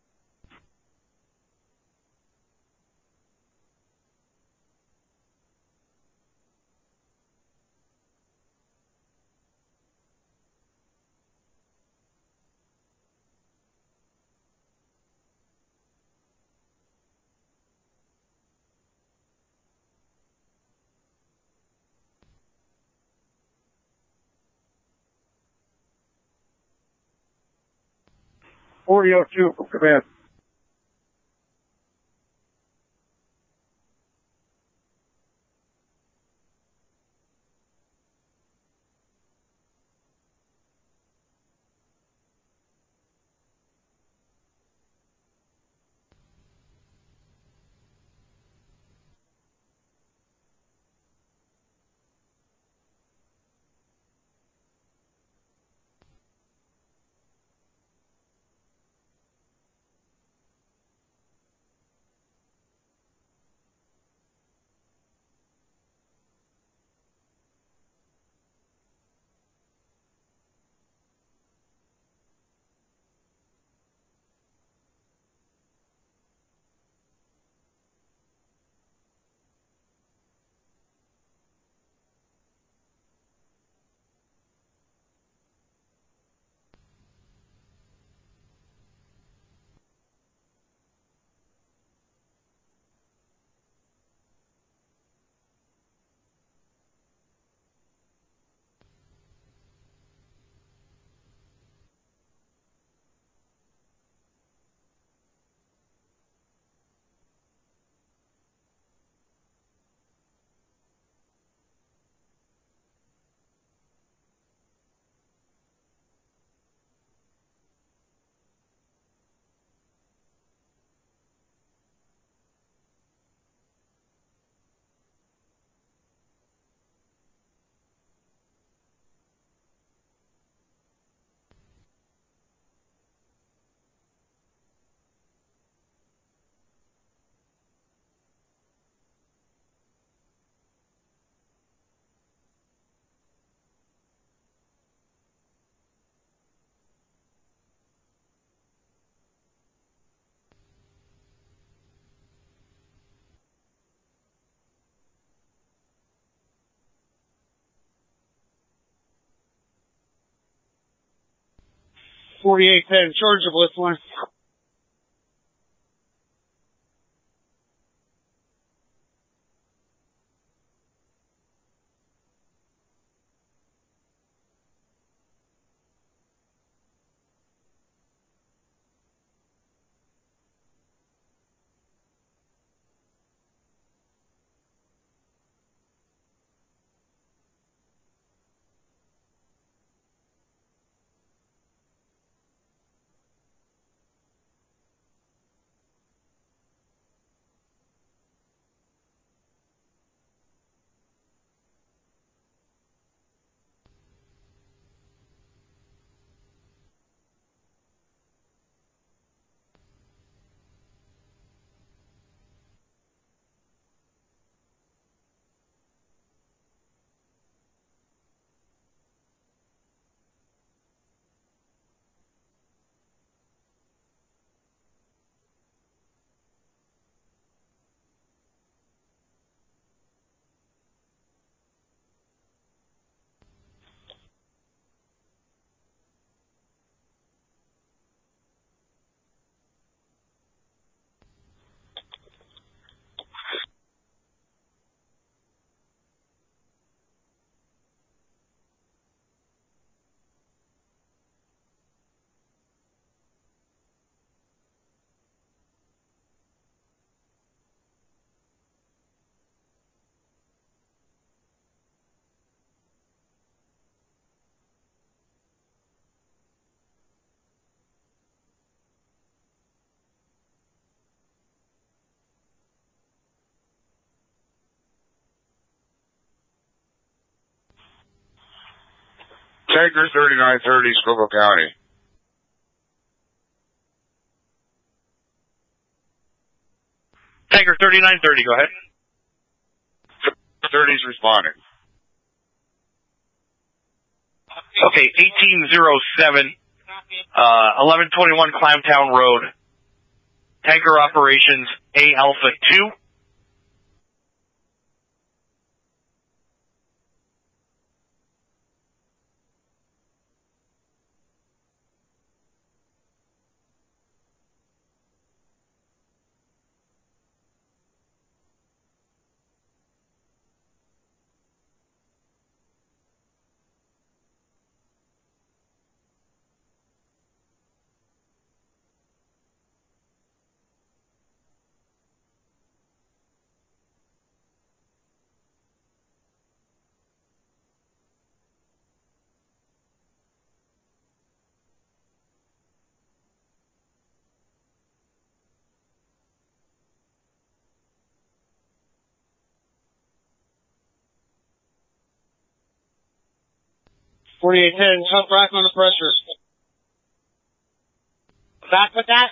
forty oh two, command. forty-eight ten, charge of blitz line. Tanker thirty-nine thirty, Schuylkill County. Tanker thirty-nine thirty, go ahead. thirty's responding. Okay, eighteen oh seven, uh, eleven twenty-one Clamtown Road. Tanker operations A Alpha two. forty-eight ten, cut back on the pressure. Back with that?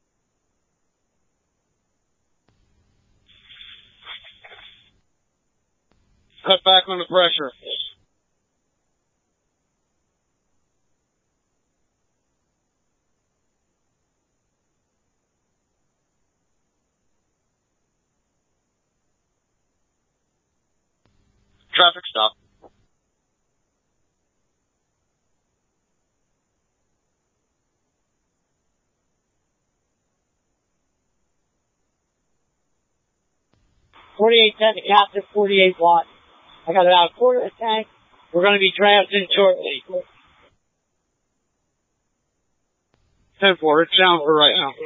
Cut back on the pressure. Traffic stop. forty-eight ten to captain, forty-eight watt. I got about a quarter of the tank. We're going to be drafting shortly. ten four, it's down for right now.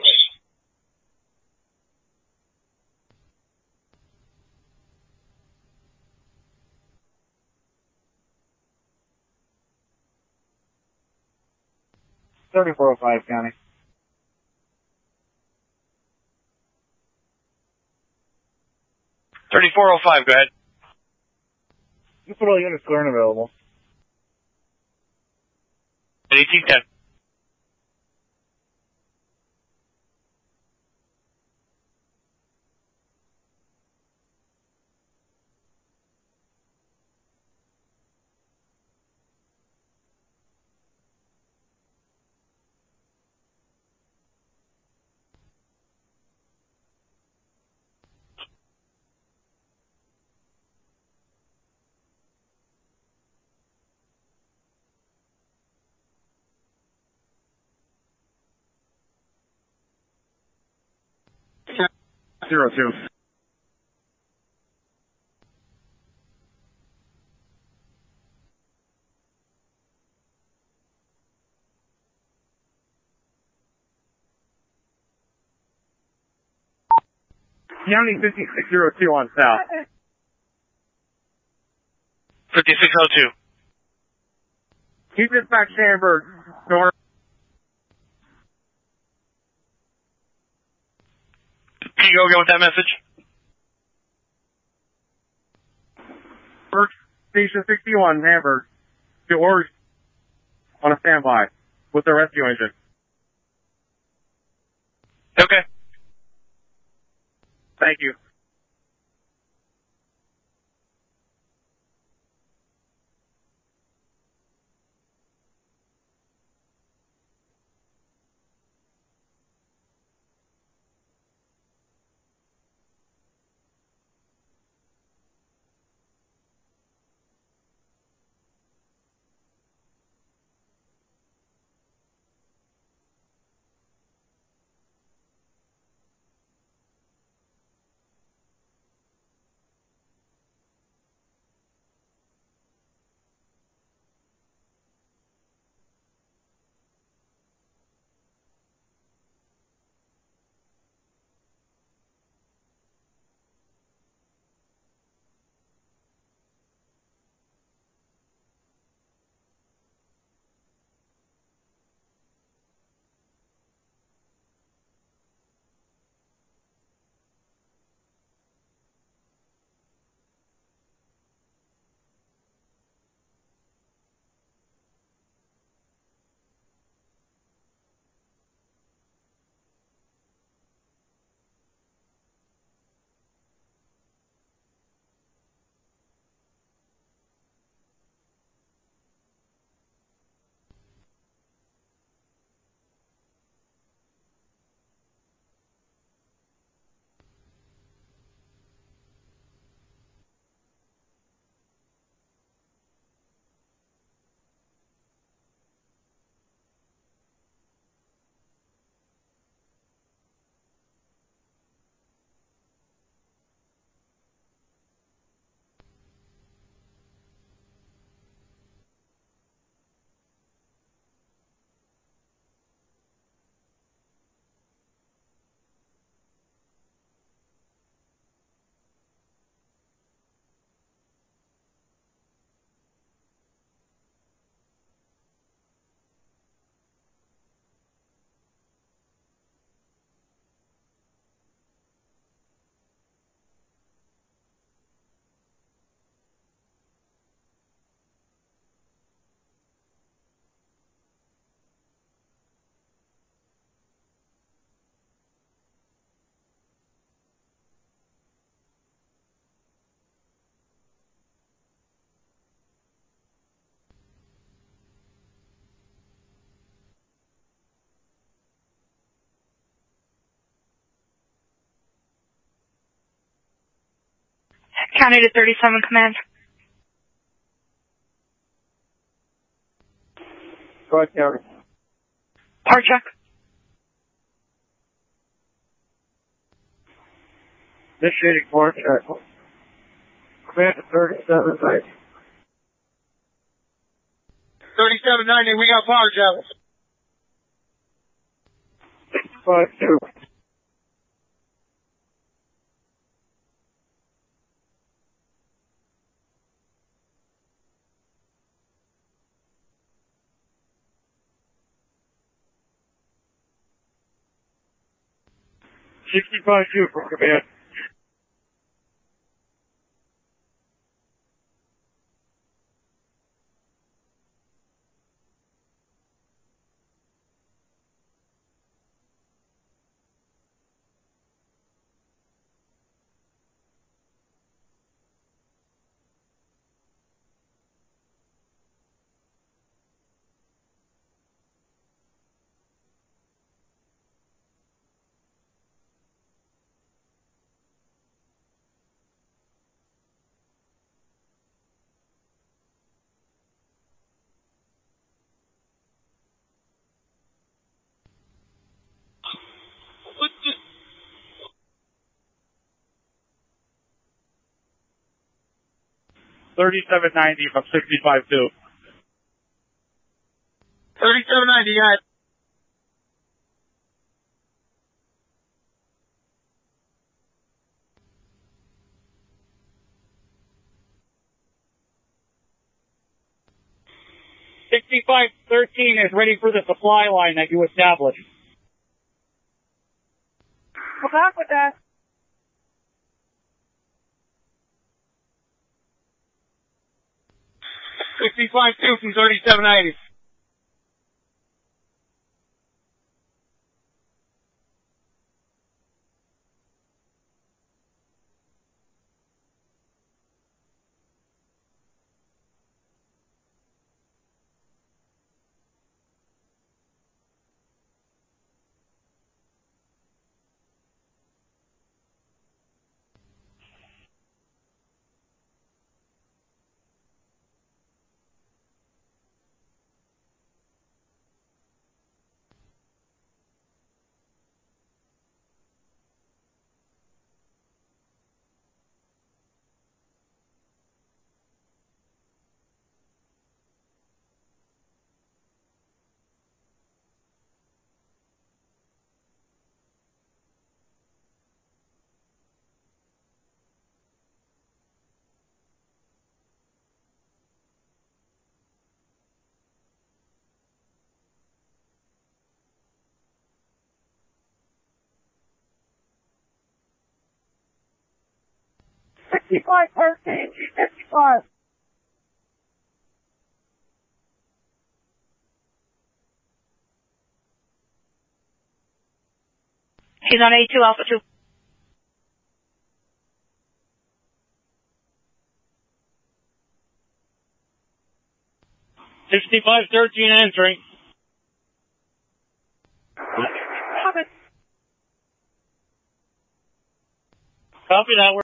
thirty-four oh five, County. thirty-four oh five, go ahead. You put all units clear and available. eighteen ten. Zero two. County fifty-six oh two on south. fifty-six oh two. Keep dispatch Hamburg north. Can you go again with that message? Works Station sixty-one, Hamburg. To Orange on a standby with the rescue engine. Okay. Thank you. County to thirty-seven, command. Go ahead, County. Part check. Initiating part check. Command to thirty-seven, right. thirty-seven ninety, we got power jack. Five, two. Sixty-five two for command. Thirty-seven ninety from sixty-five two. thirty-seven ninety, guys. Sixty-five thirteen is ready for the supply line that you established. Go back with that. sixty-five two from thirty-seven ninety. Sixty-five thirteen, fifty-five. He's on A two, Alpha two. Sixty-five thirteen entering. Copy that.